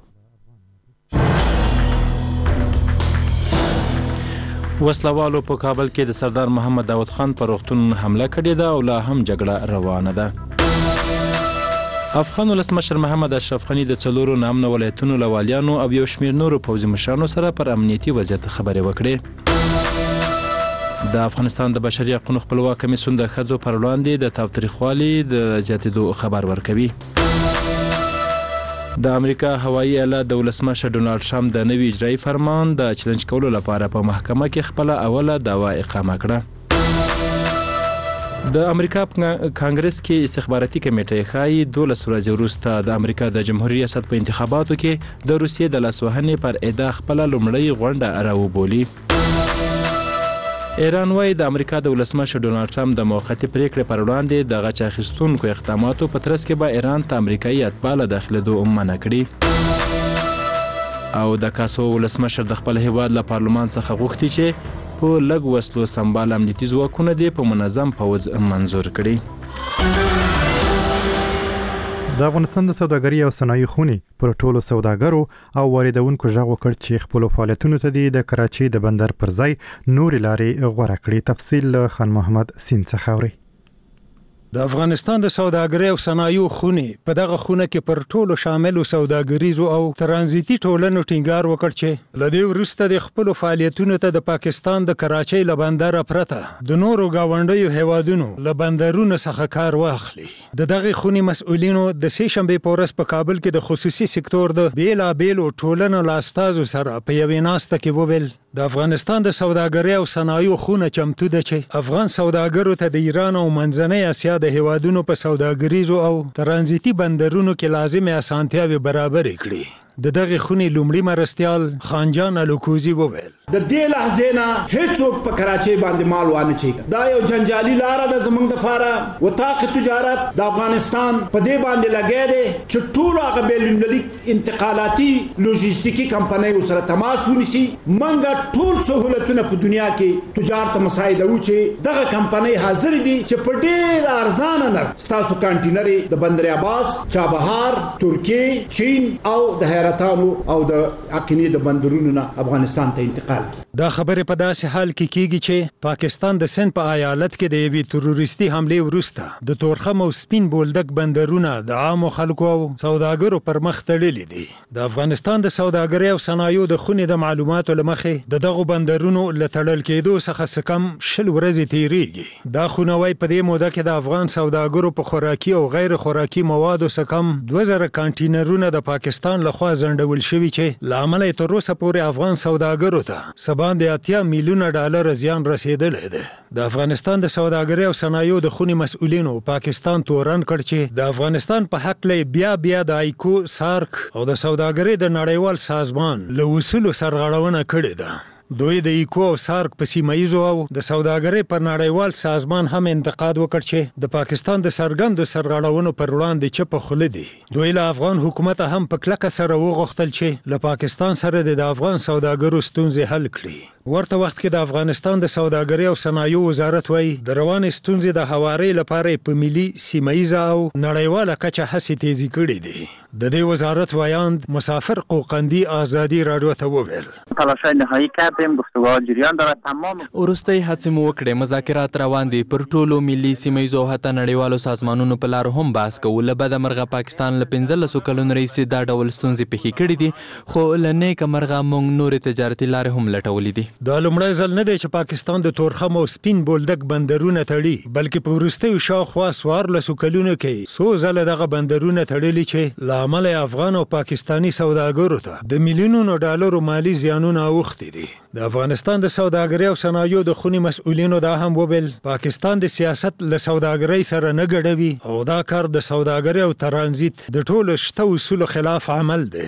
وسلوالو په کابل کې د سردار محمد داود خان پر روغتون حمله کړې ده او لا هم جګړه روانه ده افغان ولسمشر محمد اشرف غني د څلورو نامنو ولایتونو له والیانو او یو شمېر نورو پوځي مشرانو سره پر امنیتي وضعیت خبرې وکړې د افغانستان د بشري حقوقو خپلواک کمیسیون د ښځو پر وړاندې د تاوتریخوالي د زیاتېدو خبر ورکوي د امریکا هوایي ایالت د ولسمشر ډونالډ ټرمپ د نوي اجرایي فرمان د چلنج کولو لپاره په محکمه کې خپله اوله دعوا اقامه کړه د امریکا کانګرس کې استخباراتي کمیټه ښایي دولس ورځې وروسته د امریکا د جمهوریت ریاست په انتخاباتو کې د روسیې د لاسوهنې پر ادعا خپله لومړۍ غونډه راوبولي ایران وايي د امریکا د ولسمشر ډونالډ ټرمپ د موقتي پریکړې پر وړاندې د غچ اخیستونکو اقداماتو په ترڅ کې به ایران ته امریکایي اتباع له داخلېدو منع کړي او د کاسو ولسمشر د خپل هیواد له پارلمان څخه غوښتي چې په لږ وسلو سمبال امنیتي ځواکونه دې په منظم پوځ منظور کړي د افغانستان د سوداګرۍ او صنایع خونې پر ټولو سوداګرو او واردونکو غږ وکړ چې خپل فعالیتونو ته د کراچۍ د بندر پر ځای نور لارې غوړه کړې تفصیل خان محمد سین څخه اوري د افغانستان د سوداګرۍ او صنایع خونې په دغه خونه کې پر ټولو شامل سوداګریزو او ترانزیتي ټولنو ټینګار وکړ چې لدې وروسته د خپل فعالیتونو ته د پاکستان د کراچۍ له بندر پرته د نورو گاونډیو هیوادونو له بندرونو څخه کار واخلي د دغه خونې مسؤلینو د سه شنبه په ورځ په کابل کې د خصوصي سکتور د بیلابیلو ټولنو لاستازو سره په یوې ناسته کې وویل د افغانستان د سوداګرۍ او صنایع خونه چمتو ده چې افغان سوداګرو ته د ایران او منځنۍ اسیا د هیوادونو په سوداګریزو او ترانزیتي بندرونو کې لازمه اسانتیاوي برابر کړي د دغه خونې لومړي مرستيال خانجان الوکوزي وویل د دې لحظې نه هیڅوک په کراچۍ باندې مال وانه چي دا یو جنجالي لار ده زمونږ د فاره وتاق تجارت د افغانستان په دې باندې لګیا دي چې ټول هغه بین‌المللي انتقالاتي لوجستیکي کمپنۍ سره تماس ونیسي منګه ټول سہولتونه په دنیا کې تجارت مساعده و چې دغه کمپنۍ حاضر دي چې په ډېر ارزانه نرخ ستاسو کانټینر د بندر عباس چابهار ترکیه چین او د حیرتانو او د اقینې د بندرونو نه افغانستان ته انتقال دا خبره په داسې حال کې کیږي چې پاکستان د سند په ایالت کې د یوې تروریستي حمله وروسته د تورخم او سپین بولدک بندرونه د عامو خلکو او سوداګرو پر مخ تړلي دي د افغانستان د سوداګرۍ او صنایعو د خونې د معلوماتو لمخې د دغو بندرونو له تړل کېدو څخه سکم شل ورځې تیریږي دا خونه وای په دې موده کې د افغان سوداګرو په خوراکي او غیر خوراکي موادو سکم دوه زره کانټینرونه د پاکستان لخوا ځنډول شوي چې لامل یې تر اوسه پورې افغان سوداګرو ته سبان د اتیا میلیونه ډالر زیان رسیدلی دی د افغانستان د سوداګرۍ او صنایعو د خونې مسؤلینو پاکستان تورن کړ چې د افغانستان په حق له بیا بیا د ایکو سارک او د سوداګرۍ د نړیوال سازمان له اصولو سرغړونه کړې ده دوی د ایکو او سارک په سیمایزو او د سوداګرۍ پر نړیوال سازمان هم انتقاد وکړ چې د پاکستان د سرګندو سرغړونو پر وړاندې چپ خوله دي دوی له افغان حکومت هم په کلکه سره وغوښتل چې له پاکستان سره د افغان سوداګرو ستونزې حل کړي ورته وخت کې د افغانستان د سوداګرۍ او صنایعو وزارت وایي د روانې ستونزې د هواري لپاره په ملي سیمایزه او نړیواله کچه هڅې تیزی کړې دي د دې وزارت وایاند مسافر قوقندي ازادي رادیو ته وویل تلاشای نهایی کردیم، گفتگوها جریان دارد. تمام وروستۍ هڅې مو وکړې، مذاکرات روان دي، پر ټولو ملي سیمه ییزو او حتی نړیوالو سازمانونو په لار هم بحث کوو. له بده مرغه پاکستان له پنځلسو کلونو راهیسې دا ډول ستونزې پېښې کړي دي، خو له نیکه مرغه موږ نورې تجارتي لارې هم لټولې دي. دا لومړی ځل نه دی چې پاکستان د تورخم او سپین بولدک بندرونه تړي، بلکې په وروستیو شاوخوا څوارلسو کلونو کې څو ځله دغه بندرونه تړلي چې له امله افغان او پاکستاني سوداګرو ته د میلیونونو ډالرو مالي زیانونه اوښتي دي. د افغانستان د سوداګرۍ او صنایعو د خونې مسؤلینو دا هم وویل پاکستان د سیاست له سوداګرۍ سره نه ګډوي او دا کار د سوداګرۍ او ترانزیت د ټولو شته اصولو خلاف عمل دی.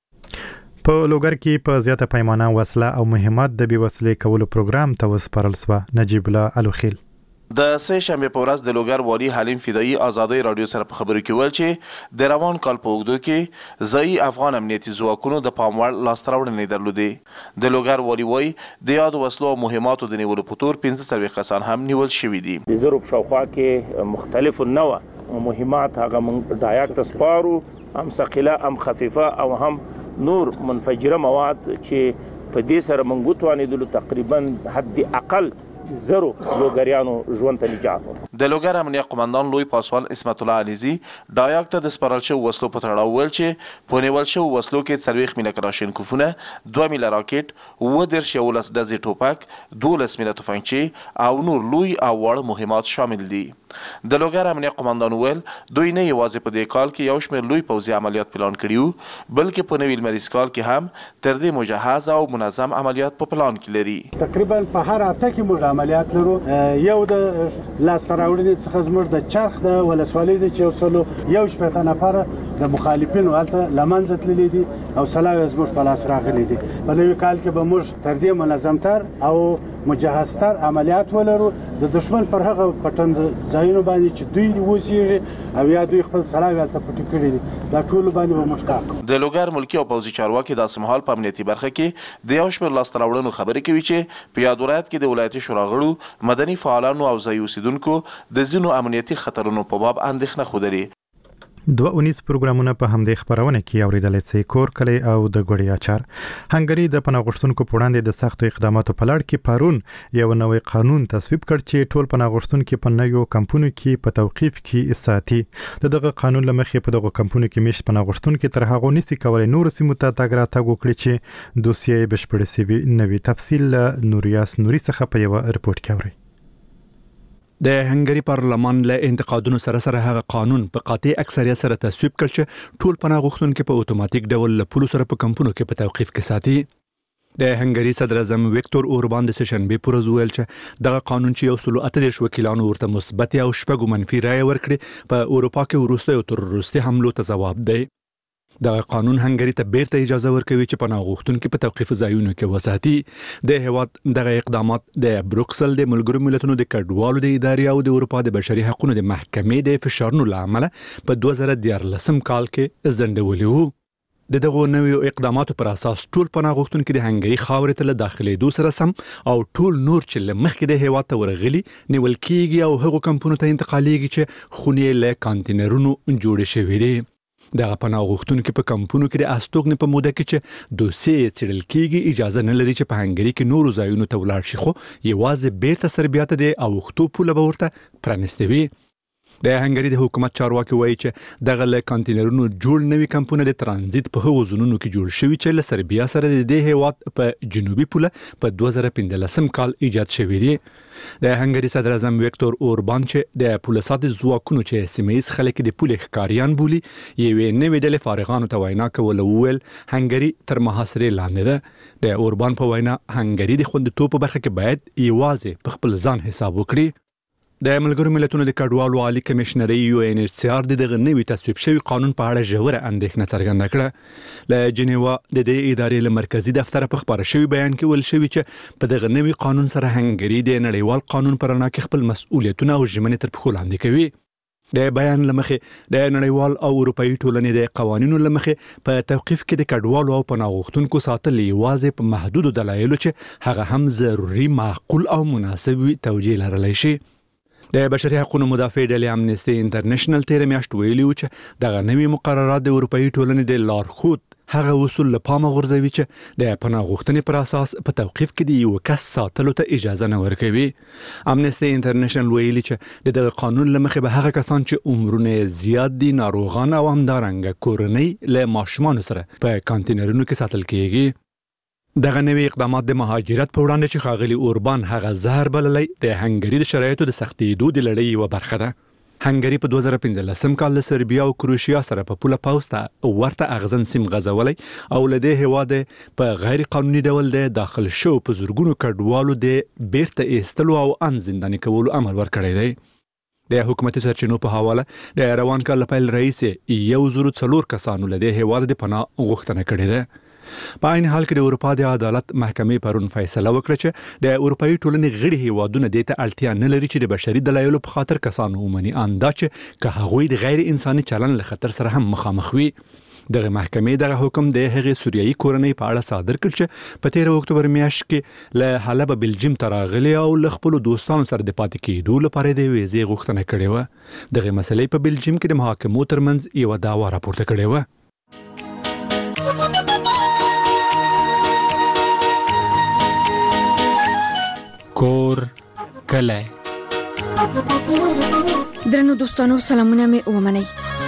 په لوګر کې په زیاته پیمانه وسله او مهمات د بې وسلې کولو پروګرام ته وسپارل شوه. نجیب الله الوخیل د سه شنبه په ورځ د لوګر والي حلیم فدایي ازادي رادیو سره په خبرو کې ویل چې د روان کال په اوږدو کې ځایي افغان امنیتي ځواکونو د پام وړ لاسته راوړنې درلودې. د لوګر والي وایي د یادو وسلو او مهماتو د نیولو په تور پنځه څلوېښت کسان هم نیول شوي دي. د زرو په شاوخوا کې مختلفو نوع مهمات هغه موږ ډایاک ته سپارو، هم ثقیله هم خفیفه او هم نور منفجره مواد چې په دې سره موږ وتوانېدلو تقریبا حد اقل زرو لوګریانو ژوند ته نجات ورکړو. د لوګر امنیه قمندان لوی پاسوال اسمت الله علیزي ډایاک ته د سپارل شوو وسلو په تړاو ویل چې په نیول شوو وسلو کې څلوېښت میله کلاشینکوفونه، دوه میله راکټ، اووه دېرش یولس ډزې ټوپک، دولس میله توفنچې او نور لوی او واړه مهمات شامل دي. د لوګر امنیه قمندان ویل دوی نه یوازې په دې کال کې یو شمېر لوی پوځي عملیات پلان کړي وو، بلکې په نوي لمریز کال کې هم تر دې مجهز او منظم عملیات په پلان کې لري. تقریبا په هر هفته کې موږ عملیات لرو. یو د لاسته راوړنې څخه زموږ د چرخ د ولسوالۍ د چې وسلو یو شپېته نفره د مخالفینو هلته له منځه تللي دي او سلاوې زموږ په لاس راغلي دي. په نوي کال کې به موږ تر دې منظمتر او مجهزتر عملیات ولرو د دشمن پر هغه پټن ځایونو باندې چې دوی اوسېږي او یا دوی خپل سلاوې هلته پټې کړي دي. دا ټولو باندې به موږ کار کوو. د لوګر ملکي او پوځي چارواکي داسې مهال په امنیتي برخه کې د یو شمېر لاسته راوړنو خبرې کوي چې په یاد ولایت کې د ولایتي شورا غړو، مدني فعالانو او ځایي اوسېدونکو د ځینو امنیتي خطرونو په باب اندېښنه ښودلې. دوه اونیز پروګرامونه په همدې خبرونه کې اوریدل شي. کور کلی او د ګوړی اچار هنګری د پناه غوښتونکو په وړاندې د سختو اقداماتو په لړ کې پرون یو نوې قانون تصویب کړ چې ټول پناه غوښتونکو په نویو کمپونو کې په توقيف کې ساتي. دغه قانون لمخې په دغه کمپونو کې مش پناه غوښتونکو تر هغه نسي کولای نور سیمو ته تګ راتګ وکړي چې دوسیې بشپړ سي. نوې تفصیل نوریاس نوري څخه په یو رپورت کې اوري. د هنګری پارلمان له انتقادونو سره سره هغه قانون په قاطع اکثریت سره تصویب کړ چې ټول پناه غوښتونکو په اتوماتیک ډول له پولو سره په کمپونو کې په توقيف کې ساتي. د هنګری صدر اعظم ویکتور اوربان د سشنبه پر ورځ ویل چې دغه قانون چې یو سلو اته دیرش وکیلانو ورته مثبت او شپږ منفي رائے ورکړي په اروپا کې وروسته یو تروریستي حملو ته ځواب دی. دغه قانون هنګری ته بیرته اجازه ورکوي چې پناه غوښتونکو په توقيف ځایونو کې وساتي. د هیواد دغه اقدامات د بروکسل د ملګرو ملتونو د کډوالو د ادارې او د اروپا د بشري حقوقو د محکمې د فشارونو لامل په دوه زره دیارلسم کال کې ځنډولي وو. د دغه نویو اقداماتو پر اساس ټول پناه غوښتونکو د هنګری خاورې ته له داخلي سره سم او ټول نور چې لمخکې د هیواد ته ورغلي نیول کیږي او هغو کمپونو ته انتقالېږي چې خونې له کانټینرونو جوړ شوي دي. دغه پناه غوښتونکو په کمپونو کې د استوګنې په موده کې چې دوسیې څېړل کیږي اجازه نه لري چې په هنګری کې نورو ځایونو ته ولاړ شي، خو یوازې بیرته سربیا ته د اوښتو پوله به ورته پرانیستې وي. د هنګری د حکومت چارواکي وایي چې دغه له کانټینرونو جوړ نوي کمپونه د ترانزیت په هغو ځایونو کې جوړ شوي چې له سربیا سره د دې هیواد په جنوبي پوله په دوه زره پنځلسم کال ایجاد شوي دي. د هنګری صدر اعظم ویکتور اوربان چې د پولیساتو ځواکونو چې سیمه‌ییز خلک د پولې ښکاریان بولي یوې نوې ډلې فارغانو ته وینا کوله وویل هنګری تر محاصرې لاندې ده. د اوربان په وینا هنګری د خوندیتوب په برخه کې باید یوازې په خپل ځان حساب وکړي. د ملګرو ملتونو د کډوالو عالی کمشنري یو ان ایچ سی آر دغه نوي تصویب شوی قانون په اړه ژوره اندېښنه څرګنده کړه. له جنیوا د دې ادارې له مرکزی دفتر په خبره شوی بیان کې ویل شوی چې په دغه نوي قانون سره هنګری د نړیوال قانون پر اړه کې خپل مسؤلیتونه او ژمنې تر پښو لاندې کوي. د بیان لمخې د نړیوال او اروپאי ټولنې د قوانینو لمخې په توقيف کې د کډوالو او پناه غوښتونکو ساتل یوازې په محدودو دلایلو چې هغه هم ضروري، معقول او مناسب توجیه لرلی شي. د بشري حقوقو مدافع ډلې امنيستي انټرنیشنل تیر میاشت ویلي و چې دغه نوي مقررات د اروپאי ټولنې د لارښود هغه اصول له پامه غورځوي چې د پناه غوښتنې پر اساس په توقيف کې د یو کس ساتلو ته اجازه نه ورکوي. امنيستي انټرنیشنل ویلي چې د دغه قانون لمخې به هغه کسان چې عمرونه زیات دي، ناروغان او همدارنګه کورنۍ له ماشومان سره په کانټینرونو کې ساتل کیږي. دغه نوي اقدامات د مهاجرت په وړاندې چې ښاغلي اوربان هغه زهر بللی د هنګري د شرایطو د سختېدو د لړۍ یوه برخه ده. هنګري په دوه زره پنځلسم کال له سربیا او کروشیا سره په پوله پوځ ته ورته اغزن سیم غځولی او له دې هېواده په غیر قانوني ډول د داخل شو په زرګونو کډوالو د بیرته ایستلو او ان زنداني کولو امر ورکړی دی. د حکومتي سرچینو په حواله د روان کال له پیل راهیسې یو زرو څلور کسانو له دې هېواده د پناه غوښتنه کړې ده. په عین حال کې د اروپا د عدالت محکمې پرون فیصله وکړه چې د اروپאי ټولنې غړي هیوادونه دې ته اړتیا نه لري چې د بشري دلایلو په خاطر کسانو ومني، اندا چې که هغوی د غیر انساني چلن له خطر سره هم مخامخ وي. دغه محکمې دغه حکم د هغې سوریایي کورنۍ په اړه صادر کړ چې په تیر اکتوبر میاشت کې له حلب بلجیم ته راغلي او له خپلو دوستانو سره د پاتې کېدو لپاره د ویزې غوښتنه کړې وه. دغه مسلې په بلجیم کې د محاکمو ترمنځ یوه دعوا راپورته کړې وه. کور کلی. درنو دوستانو سلامونه مې ومنئ.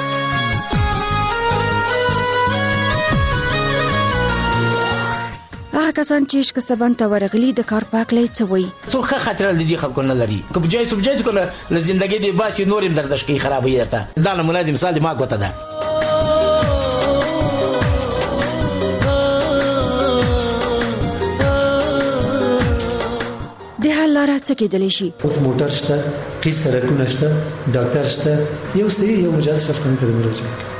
هغه کسان چې شکستبان ته ورغلي د کار پاکلی څه وایي؟ څو ښه خاطره د دې خلکو نه لري که بجای سو بجای کنه له زندګۍ د باسي نور هم دردش کوي خرابوي درته. دا نمونه د مثال د ما ګوته ده. د حل لاره څه کېدلی شي؟ اوس موټر شته، قیس سرکونه شته، ډاکټر شته، یو سړي یو مجاز شفقاني ته مراجعه کوي.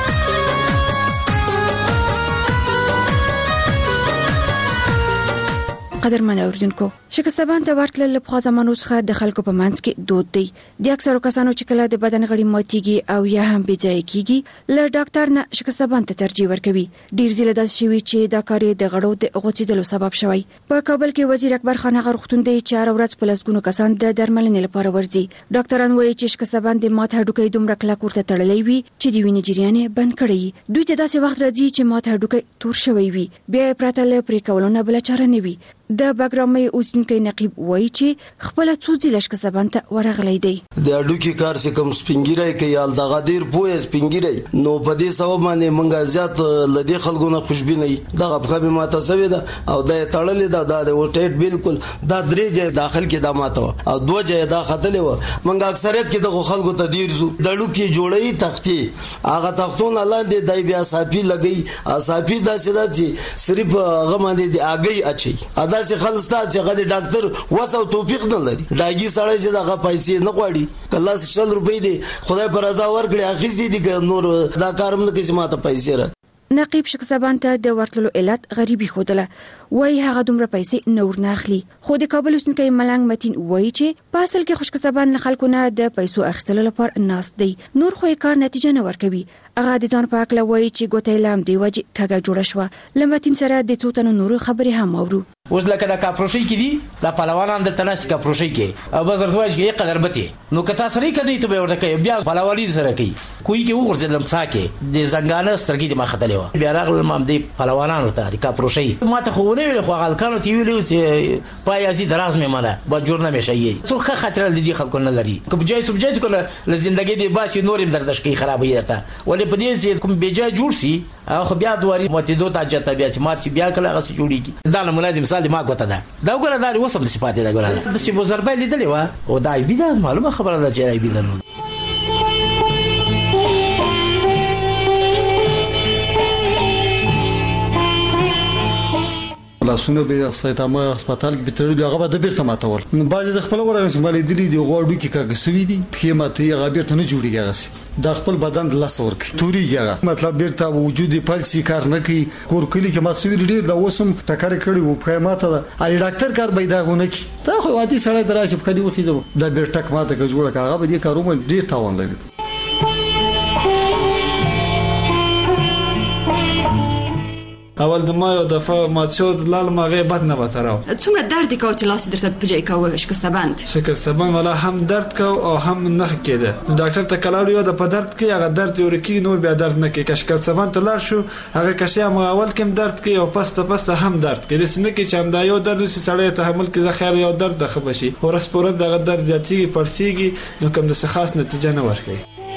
قدرمن اوریدونکو، شکستبان ته ورتلل له پخوا زمانو څخه د خلکو په منځ کې دود دی. د اکثرو کسانو چې کله د بدن غړي ماتېږي او یا هم بې ځایه کېږي له ډاکټر نه شکستبان ته ترجیح ورکوي. ډېر ځله داسې شوي چې دا کار یې د غړو د غوڅېدلو سبب شوی. په کابل کې وزیر اکبر خان هغه روغتون دی چې هره ورځ په لسګونو کسان د درملنې لپاره ورځي. ډاکټران وایي چې شکستبان د مات هډوکی دومره کلک ورته تړلی وي چې د وینې جریان یې بند کړی. دوی ته داسې وخت راځي چې مات هډوکی تور شوی وي، بیا یې پرته له پرې کولو نه بله چاره نه وي. د باګرامۍ اوسیدونکی نقیب وایي چې خپله څو ځله شکستبان ته ورغلی دی. د هډوکي کار چې کوم سپینګیری کوي یا دغه ډېر پوهه سپینګیری، نو په دې سبب باندې موږ زیات له دې خلکو نه خوشبینه یو. دغه پښه مې ماته شوې ده او دا یې تړلې ده. دا د وټیټ بالکل دا درې ځایه داخل کې دا ماته وه او دوه ځایه دا ختلې وه. موږ اکثریت کې دغو خلکو ته ډېر ځو. د هډوکي جوړوي تختې، هغه تختونه لاندې دی بیا صافي لګوي. صافي داسې ده چې صرف هغه باندې د اګۍ اچوي. داسې خلک شته چې هغه د ډاکټر وس او توفیق نه لري. ډاګي سړی چې دغه پیسې نه غواړي، که لاس شل روپۍ دی خدای په رضا ورکړي اخیستې دي، که نور دا کار هم نه کوي چې ماته پیسې را. نقیب شکستبان ته د ورتلو علت غریبي ښودله. وایي هغه دومره پیسې نه ورنه اخلي. خو د کابل اوسیدونکی ملنګ متین وایي چې په اصل کې خو شکستبان له خلکو نه د پیسو اخیستلو لپاره ناست دی، نور خو یې کار نتیجه نه ورکوي. هغه د ځان په هکله وایي چې ګوته یې له همدې وجې کږه جوړه شوه. له متین سره د څو تنو نورو خبرې هم اورو. اوس لکه دا کاپروشي کې دي، دا پهلوانان دلته ناست کاپروشي کې او بس درته وایي چې قدر بتې نو که تا سره یې که نه ته به یې ورته کوي، بیا پهلواني سره کوي. کوی کې وغورځېدلم څا کې د زنګانه سترګې دې ما ختلې وه. بیا راغلم همدې پهلوانانو ته د کاپروشي. ما ته خو ونه ویل، خو هغه هلکانو ته یې ویلي چې پایازي دراز مې منه با جوړ نه مې شي. څو ښه خاطره د دې خلکو نه لري. که بجای سو بجای سو کنه له زندګۍ دې باسي نور هم دردش کوي خرابوي درته. ولې په دې چې کوم بې ځای جوړ سي هغه خو بیا دواري ماتېدو ته حاجت بیا چې مات شي بیا کله هغسې جوړېږي. دا نمونه د مثال د ما ګوته ده. دا وګوره دا اوس هم داسې پاتې ده. ګوره داسې بزربۍ لیدلې وه او دا عیبي ده، معلومه خبره ده چې عیبي ده. نو لاسونه به سایتامه هسپتال کې بترلو هغه به بیرته ماتول. نو باز خپل غوړم چې مالې دلی دی غوړو کې کاګه سوي دي په ماته هغه بیرته نه جوړیږي. هغه د خپل بدن د لاس ورک توري هغه مطلب بیرته وجودي پلسي کار نه کوي. کور کلی کې ما سوي ډیر د وسم ټکر کړي وو په ماته علي ډاکټر کار پیداونه کی. تا خو عادي سره دراسه په دې وخت دا بیرته ټک ماته کې جوړه هغه به دې کاروم ډیر تاوان لري. اول د ما یو دفعه مات شو لاله ما غیبت نه وتراو څومره درد کو چې لاس درته پجای کو شکسته بند شکسته بند ولا هم درد کو او هم نخ کېده ډاکټر ته کلاړ یو د په درد کې هغه درد ورکی نور بیا درد نه کې شکسته بند ته لاړ شو هغه کښه ما اول کې درد کې او پس ته پس هم درد کې د سینې کې چې هم دا یو درد چې سړی تحمل کې ځخر یو درد د خبشي ورس پورت دغه درد زیاتېږي پړسېږي نو کوم د خاص نتیجه نه ورکوي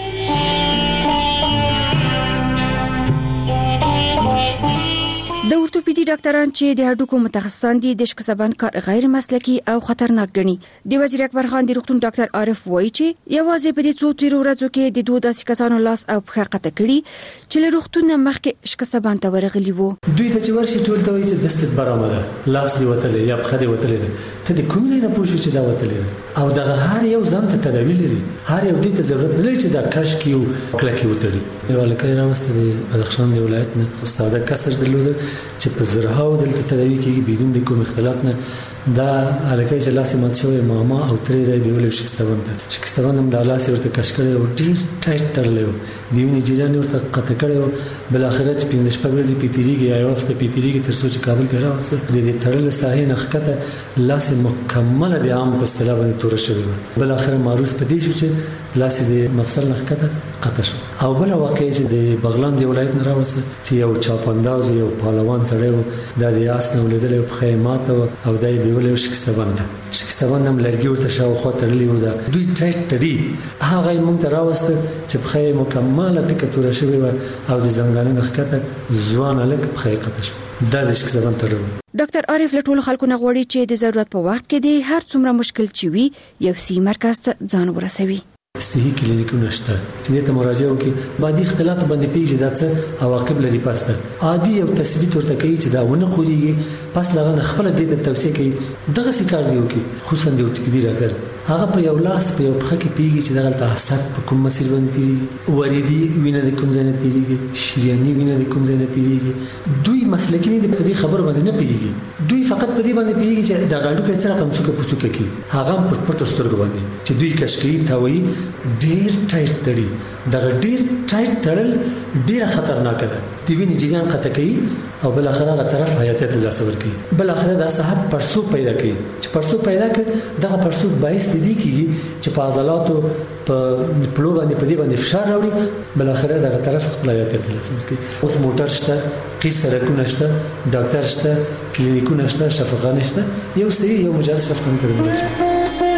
د اورتوپیدي ډاکټران چې د هډوکو متخصصان دي د شکسته بند کار غیر مسلکي او خطرناک ګڼي د وزیر اکبر خان د روغتون ډاکټر عارف وایي چې یوازې په دې څو تیرو ورځو کې د دوه داسې کسانو لاس او پښه قطع کړي چې له روغتون مخکې شکسته بند ته ورغلي وو دوی ته چې ورشي ټول ته وایي چې دست برابر لاس دی وتلې یا پښه دی وتلې ته د کوم ځای نه پوښتنه چې دا وتلې او دغه هر یو ځان ته تداوی لري هر یو دې ته ضرورت لري چې دا کش کیو کلکی وتلې یو لکه راوسته د بدخشان د ولایت نه ساده کسر درلود چې په زرهاو دلته تداوی کیږي بدون د کوم اختلاط نه دا الکه چې لاس مات شوی ماما او ترې دی ویل شکسته بند شکسته بند هم د لاس ورته کش کړي او ډیر ټایټ تړلې دیونی جیران ورته قطع کړي بل اخر چې پنځه شپږ ورځې پیتریږي یا وخت پیتریږي تر څو چې کابل ته راوسته د دې تړل ساحې نه خکته لاس مکمل د عام په اصطلاح باندې تور شوی بل اخر معروض پدې شو چې لاس د مفصل نه خکته قطع شو او بل واقع چې د بغلان دی ولایت نه راوسته چې یو چاپنداز یو پهلوان سره د ریاست نه ولیدل په خیمات او دای ویل شکسته بند شکسته بند هم لرګي ورته شاوخوا تړلي وو دا دوی ټایټ تړي هغه موږ ته راوسته چې په خې مکمله ټکه تور شوی او د زنګانه نخکته ځوان الک په خې قطع شو دا د شکسته بند تړل ډاکټر عارف له ټولو خلکو نه غواړي چې د ضرورت په وخت کې د هر څومره مشکل چي وي یو سی مرکز ته ځان ورسوي صحي کلینیکونه شته چې ته مراجعه وکړي بعدي اختلاط باندې پیږي دا څه عواقب لري پاسته عادي یو تثبیت ورته کوي چې دا ونه خوريږي پس لغه خپل د توصیه کوي دغه سکار دی وکي خصوصا د اورتوپیدي ډاکټر هغه په یو لاس په یو پخه کې پیږي چې دغه تحسات په کوم مسیر باندې تیریږي وریدي وینه د کوم ځای نه تیریږي شریاني وینه د کوم ځای نه تیریږي دوی مسلکي نه دي په دې خبر باندې نه پیږي دوی فقط په دې باندې پیږي چې د غاډو کې سره کوم څه پوسوکه کوي هغه پر پټو سترګو باندې چې دوی کشکي تاوي ډیر ټایټ تړي دا ډیر ټایټ تړل ډیر خطرناک ده دی ویني جریان قطع کوي او بل اخر هغه طرف حیاتیت له سبر کوي بل اخر دا صاحب پرسو پیدا کوي چې پرسو پیدا کړي دغه پرسو باعث دي کیږي چې په عضلاتو په پلو باندې په دې باندې فشار راوړي بل اخر دغه طرف خپل حیاتیت له سبر کوي اوس موټر شته قیس سرکونه شته ډاکټر شته کلینیکونه شته شفاخانه شته یو سری یو مجاز شفاخانه ته ورشي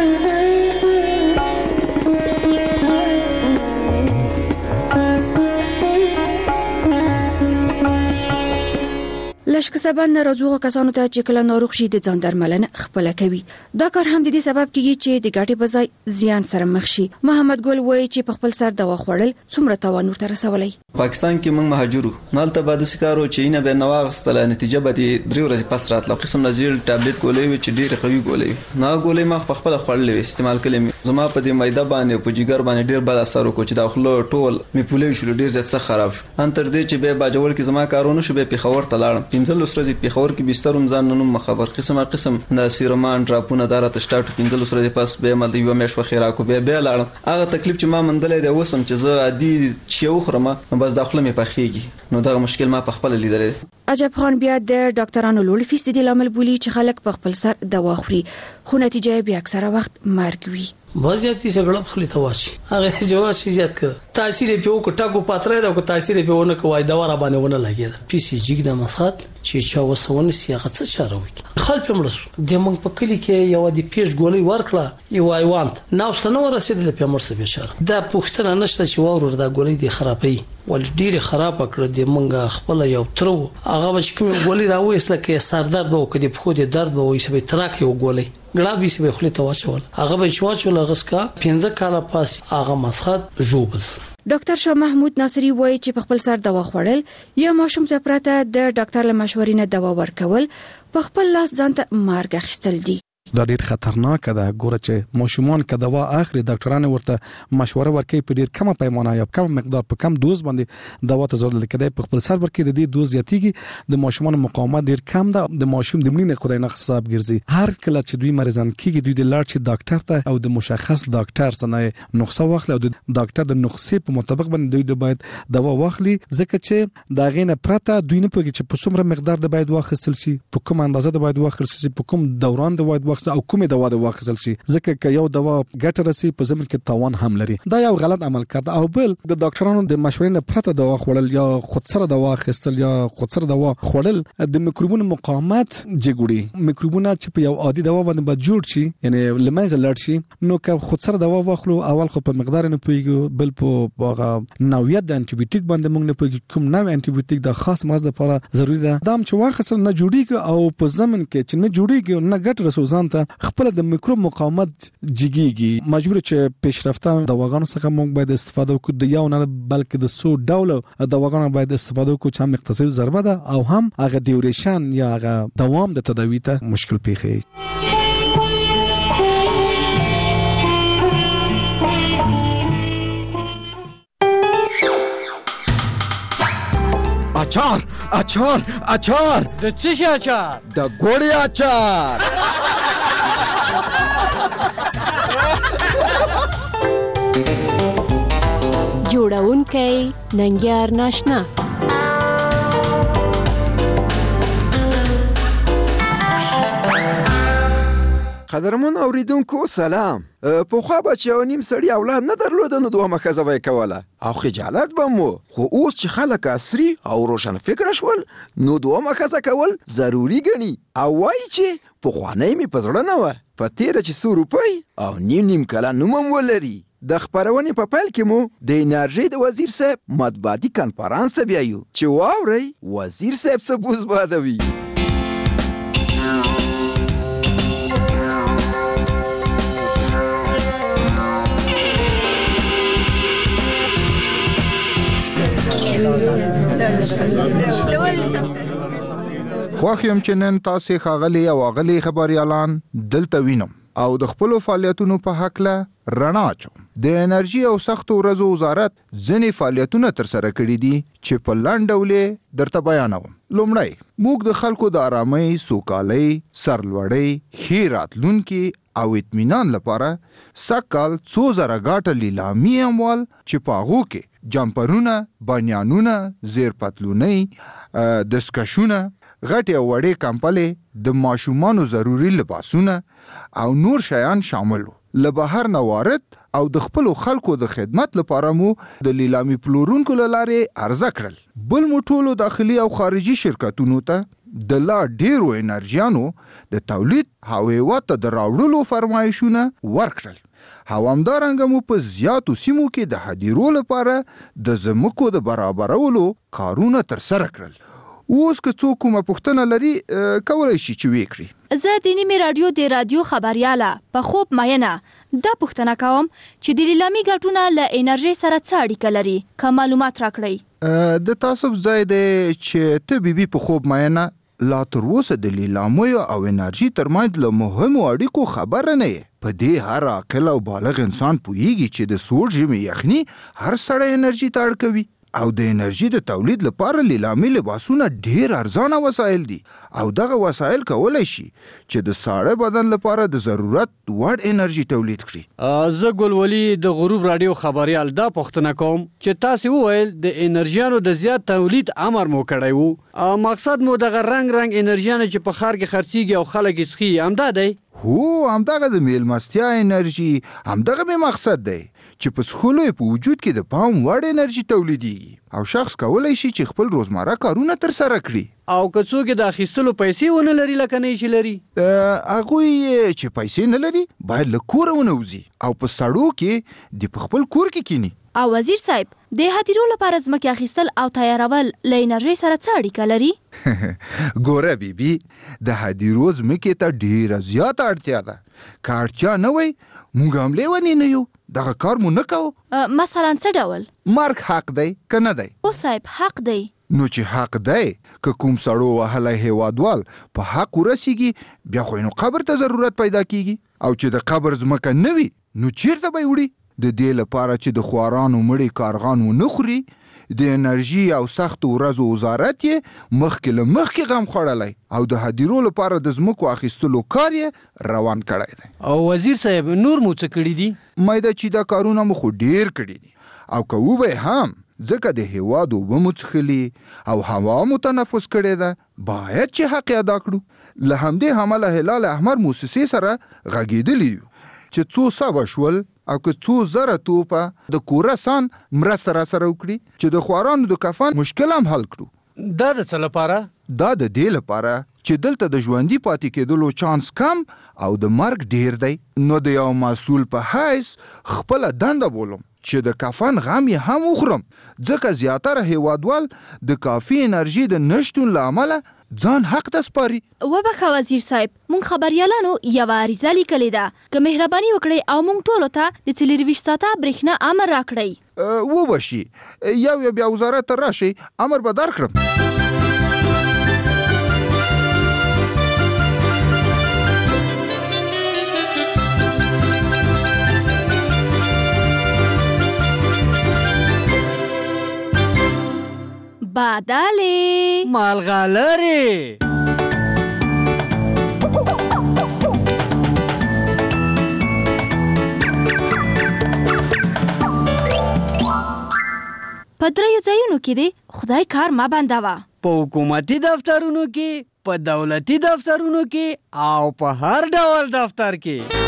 شکسته بند ناروغو کسانو ته چې کله ناروغ شي د ځان درملنه خپل کوي دا کار هم د دې سبب کیږي چې د ګټې په ځای زیان سره مخ شي محمد ګل وایي چې په خپل سر دوا خوړل څومره تاوان ورته رسولای پاکستان کې موږ مهاجرو نالته بعد سکارو چې نه به نواغستله نتیجه به د درې ورځې پس راتله قسم نزیل ټابلیټ ګولې وي چې ډېر قوي ګولې نه ګولې ما په خپل خوړلې استعمال کړې زما په دې مایده باندې په جګر باندې ډېر بد اثر وکړ چې داخلو ټول می پولې شو ډېر ځت خراب شو ان تر دې چې به باجوړ کې زما کارونه شو به پیښور ته لاړم پنځل ورځې پیښور کې بستر ځان نن مخبر قسمه قسم د سیرمان ډراپونه دارته سٹارټ پنځل ورځې پس به مل یو مېش وخیرا کو به به لاړم هغه تکلیف چې ما مندلې د وسم چې زه عادي چې وخرمه بس داخله می پخېږي نو دا مشکل ما په خپل لیدلې عجب خان بیا د ډاکټرانو لوړ فیصد لامل بولی چې خلک په خپل سر دوا خوري خو نتیجه بیا اکثره وخت مرګ وي وضعیتي سګړه خلی تواشي هغه جواب شي زیات کړ تاثیر په وکړه ټاکو پاتره دا کو تاثیر په ونه کوي دا ور باندې ونه لګید پی سی جی د مسخات چې چا وسونه سیاغه څه چاره وکړي خلک هم رسو د موږ په کلی کې یو د پیش ګولې ورکړه یو آی وانت نو ستنه ورسېدل په مرسته بشاره دا پوښتنه نشته چې وور دا ګولې د خرابې ول ډیره خراب کړ د موږ خپل یو ترو هغه چې کوم ګولې راوېسله کې سردرد به وکړي په خو د درد به وې سبې تراک یو ګولې ګړه به سبې خلی تواشول هغه به چواچول غسکا پنځه کاله پاس هغه مسخات جوبس ډاکټر شاه محمود ناصری وایي چې په خپل سر دوا خوړل یا ماشوم ته پراته د ډاکټر له مشورې نه دوا ورکول په خپل لاس ځان ته مارګ اخیستل دي دا ډیر خطرناک ده. ګوره چې ماشومان که دوا اخلي ډاکټران ورته مشوره ورکوي په ډیر کمه پیمانه یا کم مقدار په کم دوز باندې دوا ته ضرورت لري. په خپل سر ورکوي د دې دوز زیاتیږي د ماشومان مقاومت ډیر کم ده. د ماشوم د مړینې خدای نه حساب ګرځي. هر کله چې دوی مریضان کیږي دوی د لاړ شي ډاکټر ته او د مشخص ډاکټر څخه نسخه واخلي او د ډاکټر د نسخې په مطابق باندې دوی د باید دوا واخلي. ځکه چې دا غینه پرته دوی نه پوهیږي چې په څومره مقدار د باید واخیستل شي، په کوم اندازه د باید واخیستل شي، په کوم دوران د باید واخیستل او کومه دوا د واخیستل شي. ځکه چې یو دوا ګټه رسي په ضمن کې تاوان هم لري. دا یو غلط عمل کړ. او بل د ډاکټرانو د مشورې نه پرته دوا خوړل یا خودسره دوا اخیستل یا خودسره دوا خوړل د میکروبونو مقاومت جګړي. میکروبونه چې په یو عادي دوا باندې بد جوړ شي یعنی لمنځه لاړ شي، نو که خودسره دوا واخلو اول خو په مقدار نه پويږي، بل په هغه نوعیت د انټي بیوټیک باندې موږ نه پويږي کوم نوع انټي بیوټیک د خاص مرض لپاره ضروری ده. دا چې واخصل نه جوړیږي او په ضمن کې چې نه جوړیږي نه ګټ رسوزان ته خپل د میکروب مقاومت جګیږي. مجبور چې پیشرفته دواګانو څخه موږ باید استفاده وکړو. د یو نه بلکې د څو ډول دواګانو باید استفاده وکړو چې هم اقتصادي ضربه ده او هم هغه ډیوریشن یا هغه دوام د تداوی ته مشکل پیښي. اچار اچار اچار د څه شي اچار؟ د ګوړې اچار. جوړونکی ننګیار ناشنا. قدرمن اوریدونکو سلام. په خو بچو نیم سړی اولاد نه درلود نو دوه مخزه وای کوله او خجالت به مو. خو اوس چې خلک عصري او روشن فکر شول نو دوه مخزه کول ضروری ګڼي او وای چې په خوانې می پزړه نه و په تیر چې سو روپۍ او نیم نیم کله نومم ولري. د خبرونې په پیل کې مو د انرژي د وزیر صاحب مطبوعاتي کانفرنس ته بیایو چې واوري وزیر صاحب څه بوز بادوي. خوښ یم چې نن تاسې ښاغلي او اغلي خبريالان دلته وینم او د خپلو فعالیتونو په هکله رڼا اچوم. د انرژي او سختو ورځو وزارت ځینې فعالیتونه ترسره کړي دي چې په لنډ ډول درته بیانوم. لومړی موږ د خلکو د آرامۍ، سوکالۍ، سرلوړۍ، ښې راتلونکي او اطمینان لپاره سږکال څو زره ګاټه لیلامي اموال چې په هغو کې جمپرونه، بانیانونه، زیر پتلونۍ، دستکشونه، غټې او وړې کمپلې، د ماشومانو ضروري لباسونه او نور شیان شامل وو. له بهر نه وارد او د خپلو خلکو د خدمت لپاره مو د لیلامي پلورونکو له لارې عرضه کړل. بل مو ټولو داخلي او خارجي شرکتونو ته د لا ډیرو انرژیانو د تولید او هیواد ته د راوړلو فرمایشونه ورکړل. او همدارنګه مو په زیاتو سیمو کې د هدیرو لپاره د ځمکو د برابرولو کارونه ترسره کړل. اوس که څوک کومه پوښتنه لري کولی شي چې ویې کړي. زه د نیمې رادیو د رادیو خبریاله په خوب مینه دا پوښتنه کوم چې د لیلامي ګټونه له انرژي سره څه اړیکه لري؟ که معلومات راکړئ. د تاسف ځای دی چې ته بیبي په خوب مینه لا تر اوسه د لیلامیو او انرژي ترمنځ له مهمو اړیکو خبره نه یې. په دې هر عاقل او بالغ انسان پوهیږي چې د سوړ ژمي یخني هر سړی انرژي ته اړ کوي او د انرژي د تولید لپاره لیلامي لباسونه ډیر ارزانه وسایل دي او دغه وسایل کولای شي چې د ساړه بدن لپاره د ضرورت وړ انرژي تولید کړي. زه ګلولي د غروب رادیو خبريال دا پوښتنه کوم چې تاسو وویل د انرژیانو د زیات تولید امر مو کړی وو، مقصد مو دغه رنگ رنگ انرژیانو چې په ښار کې خرڅیږي او خلک یې څښي همدا دی؟ هو همدغه د میلمستیا انرژي همدغه مې مقصد دی چې په څښلو یې په وجود کې د پام وړ انرژي تولیدیږي او شخص کولی شي چې خپل روزمره کارونه ترسره کړي. او که څوک د اخیستلو پیسې ونه لري لکه نه چې لري، هغوی چې پیسې نه لري باید له کوره ونه وځي او په سړو کې د په خپل کور کې کینی. او وزیر صاحب د هدیرو لپاره ځمکې اخیستل او تیارول له انرژي سره څه اړیکه لري؟ ګوره بیبي د هدیرو ځمکې ته ډیره زیاته اړتیا ده. که اړتیا نه وای موږ هم لیوني نه یو، دغه کار مو نه کوو. مثلا څه ډول؟ مرګ حق دی که نه دی؟ او صاحب حق دی. نو چې حق دی که کوم سړو وهلی هیوادوال په حق ورسیږي بیا خو نو قبر ته ضرورت پیدا کیږي او چې د قبر ځمکه نه وي نو چیرته به یې وړي د دې لپاره چې د خوارانو مړي کارغان ونه خوري د انرژي او سختو ورځو وزارت یې مخکې له مخکې غم خوړلی او د هدیرو لپاره د ځمکو اخیستلو کار یې روان کړی دی. او وزیر صاحب نور مو څه کړي دي؟ مایده چې دا کارونه مو خو ډیر کړي دي او که وبه هم ځکه د هیواد اوبه مو څښلي او هوا مو تنفس کړې ده باید چې حق ادا کړو. له همدې همله هلال احمر موسسې سره غږېدلي یو چې څو سبا شول او که څو زره توپه د کورسان مرسته را سره وکړي چې د خوارانو د کفن مشکل هم حل کړو. دا د څه لپاره؟ دا د دې لپاره چې دلته د ژوندي پاتې کېدلو چانس کم او د مرګ ډیر دی. نو د یو مسؤل په حیث خپله دنده بولم چې د کفن غم یې هم وخورم ځکه زیاتره هیوادوال د کافي انرژي د نشتون له امله ځان حق ته سپاري. وبخښه وزیر صاحب مونږ خبريالانو یوه عریضه لیکلې ده که مهرباني وکړئ او مونږ ټولو ته د څلېرویشت ساعته برېښنا امر راکړئ. وبشي یو یو بیا وزارت ته راشئ امر به درکړم. باداله مالغالره په دریو ځایونو کې دی خدای کار ما بندوه په حکومتي دفترونو کې په دولتي دفترونو کې او په هر ډول دفتر کې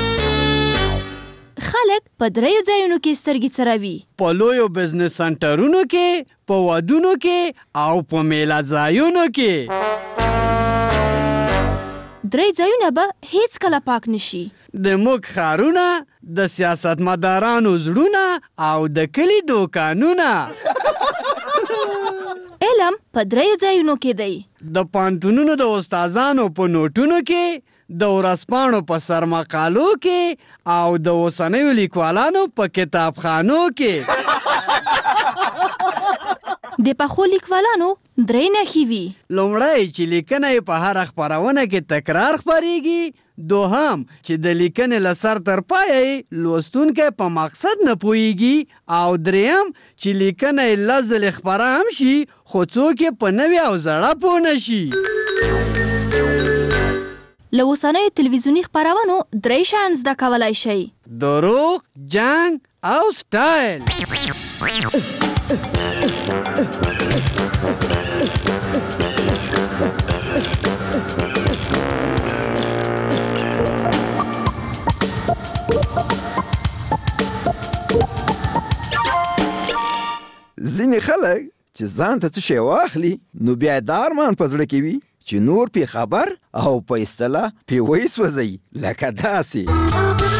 خلک په دریو ځایونو کې سترګې څروي په لویو بزنس سنټرونو کې په ودونو کې او په میله ځایونو کې درې ځایونه به هیڅ کله پاک نشي د موږ ښارونه د سیاستمدارانو زړونه او د کلي دوکانونه علم په دریو ځایونو کې دی د پانتونونو د استادانو په نوټونو کې د ورځپاڼو په سرمقالو کې او د اوسنیو لیکوالانو په کتابخانو کې د پخو لیکوالانو درې نښې وي. لومړی چې لیکنه یې په هره خپرونه کې تکرار خپریږي، دوهم چې د لیکنې له سر تر پایه لوستونکی په مقصد نه پوهیږي، او دریم چې لیکنه یې لس ځلې خپره هم شي خو څوک یې په نوې او زړه پوه نه شي. له اوسنیو تلویزیوني خپرونو درې شیان زده کولی شئ: دروغ، جنګ او سټایل. ځینې خلک چې ځان ته څه شی واخلي نو بیا یې دا ارمان په زړه کې وي چې نور پې خبر او په اصطلاح پې ویسوځئ، لکه داسې.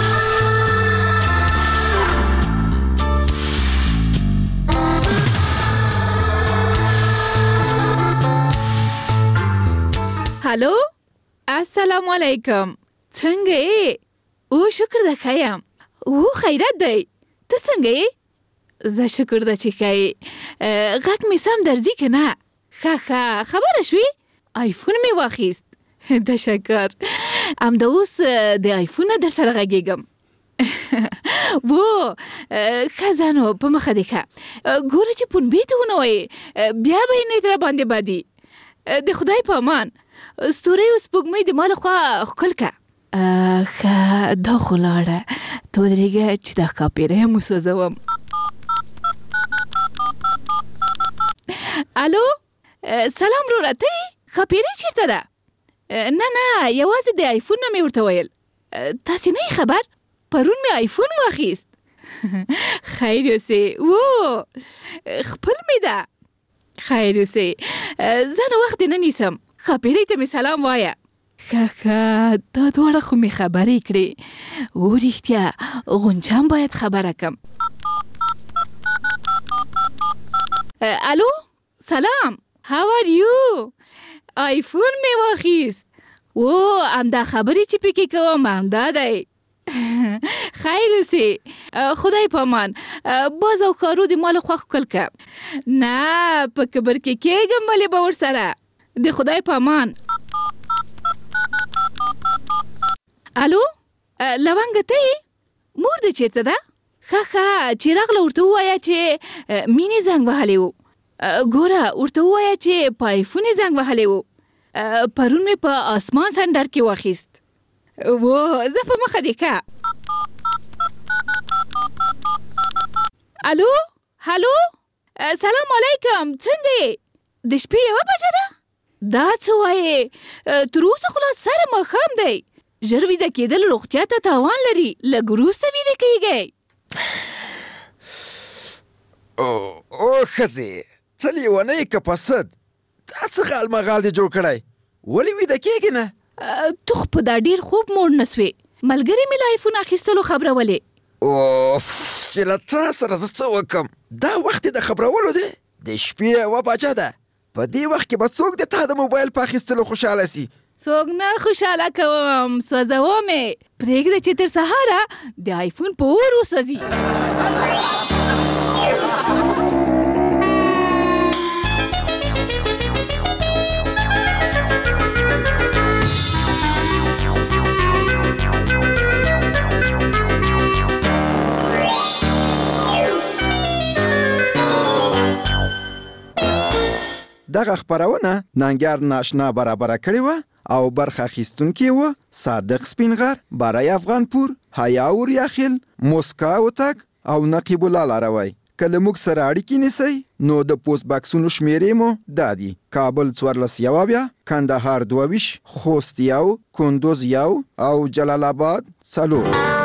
هلو، السلام علیکم. څنګه یې؟ او شکر ده ښه یم. او خیرت دی، ته څنګه یې؟ زه شکر ده چې ښه یې. غږ مې سم درځي که نه؟ ښه ښه خبره شوې؟ آیفون مې واخیست. د شکر همدا اوس د آیفون نه در سره غږېږم. وو ښه ځه نو په مخه دې ښه. ګوره چې پنبې ته ونه وایې بیا به یې نیت راباندې بدي. د خدای په امان. ستورۍ او سپوږمۍ د ما لخوا ښکل که. ښه دا خو لاړه، ته ودرېږه چې دا ښاپېره هم وسوځوم. الو، سلام وروره، ته یې؟ ښاپېرۍ چېرته ده؟ نه نه یوازې د آیفون نه مې ورته ویل. تاسې نه یې خبر؟ پرون مې آیفون واخیست. خیر اوسې. وو خپل مې ده. خیر اوسې، زه نو وخت دې نه نیسم. ښاپېرۍ ته مې سلام وایه. ښه ښه دا دواړه خو مې خبرې کړې. او رښتیا غونچه هم باید خبره کم. الو، سلام، هاو آر یو؟ آیفون مې واخیست. او همدا خبرې چې پکې کوم همدا دی. خیر اوسې. خدای په امان. باز او ښارو د مال خوښ کړل که نه په کبر کې کېږم ولې به ورسره د خدای په امان. الو لونګه ته یې؟ مور دې چېرته ده؟ ښه ښه چې راغله ورته ووایه چې مینې زنګ وهلی و. ګوره ورته ووایه چې په آیفون یې زنګ وهلی و. پرون مې په آسمان سنډر کې واخیست. و زه په مخه دې که. الو هلو سلام علیکم څنګه یې؟ د شپې یوه بجه ده؟ دا څه وایې؟ تر اوسه خو لا سره ماښام دی. ژر ویده کېدل روغتیا ته تاوان لري. لږ وروسته ویده کېږئ. او ښځې څه لیونۍ که په سد دا څه غال مغال دې جوړ کړی؟ ولې ویده کېږې نه؟ تو خو په دا ډېر خوب موړ نه سوې. ملګري مې له آیفون اخیستلو خبرولې. اوف چې له تا سره زه څه وکړم؟ دا وخت د خبرولو دی؟ د شپې یوه بجه ده. په دې وخت کې به څوک د تا د موبایل په اخیستلو خوشحاله سي؟ څوک نه خوشحاله کوم، سوځوم یې. پرېږده چې تر سهاره د آیفون په اور وسوځي. دغه خپرونه ننګیار ناشنا برابره کړې وه او برخه اخیستونکي وه صادق سپینغر، برای افغانپور، حیا اوریاخیل، موسکا اوتک او نقیب الله لاروی. که له موږ سره اړیکې نیسئ نو د پوسټ باکسونو شمیرې مو دا دي: کابل څوارلس یو اویا، کندهار دوه ویشت، خوست یو، کندوز یو او جلال آباد څلور.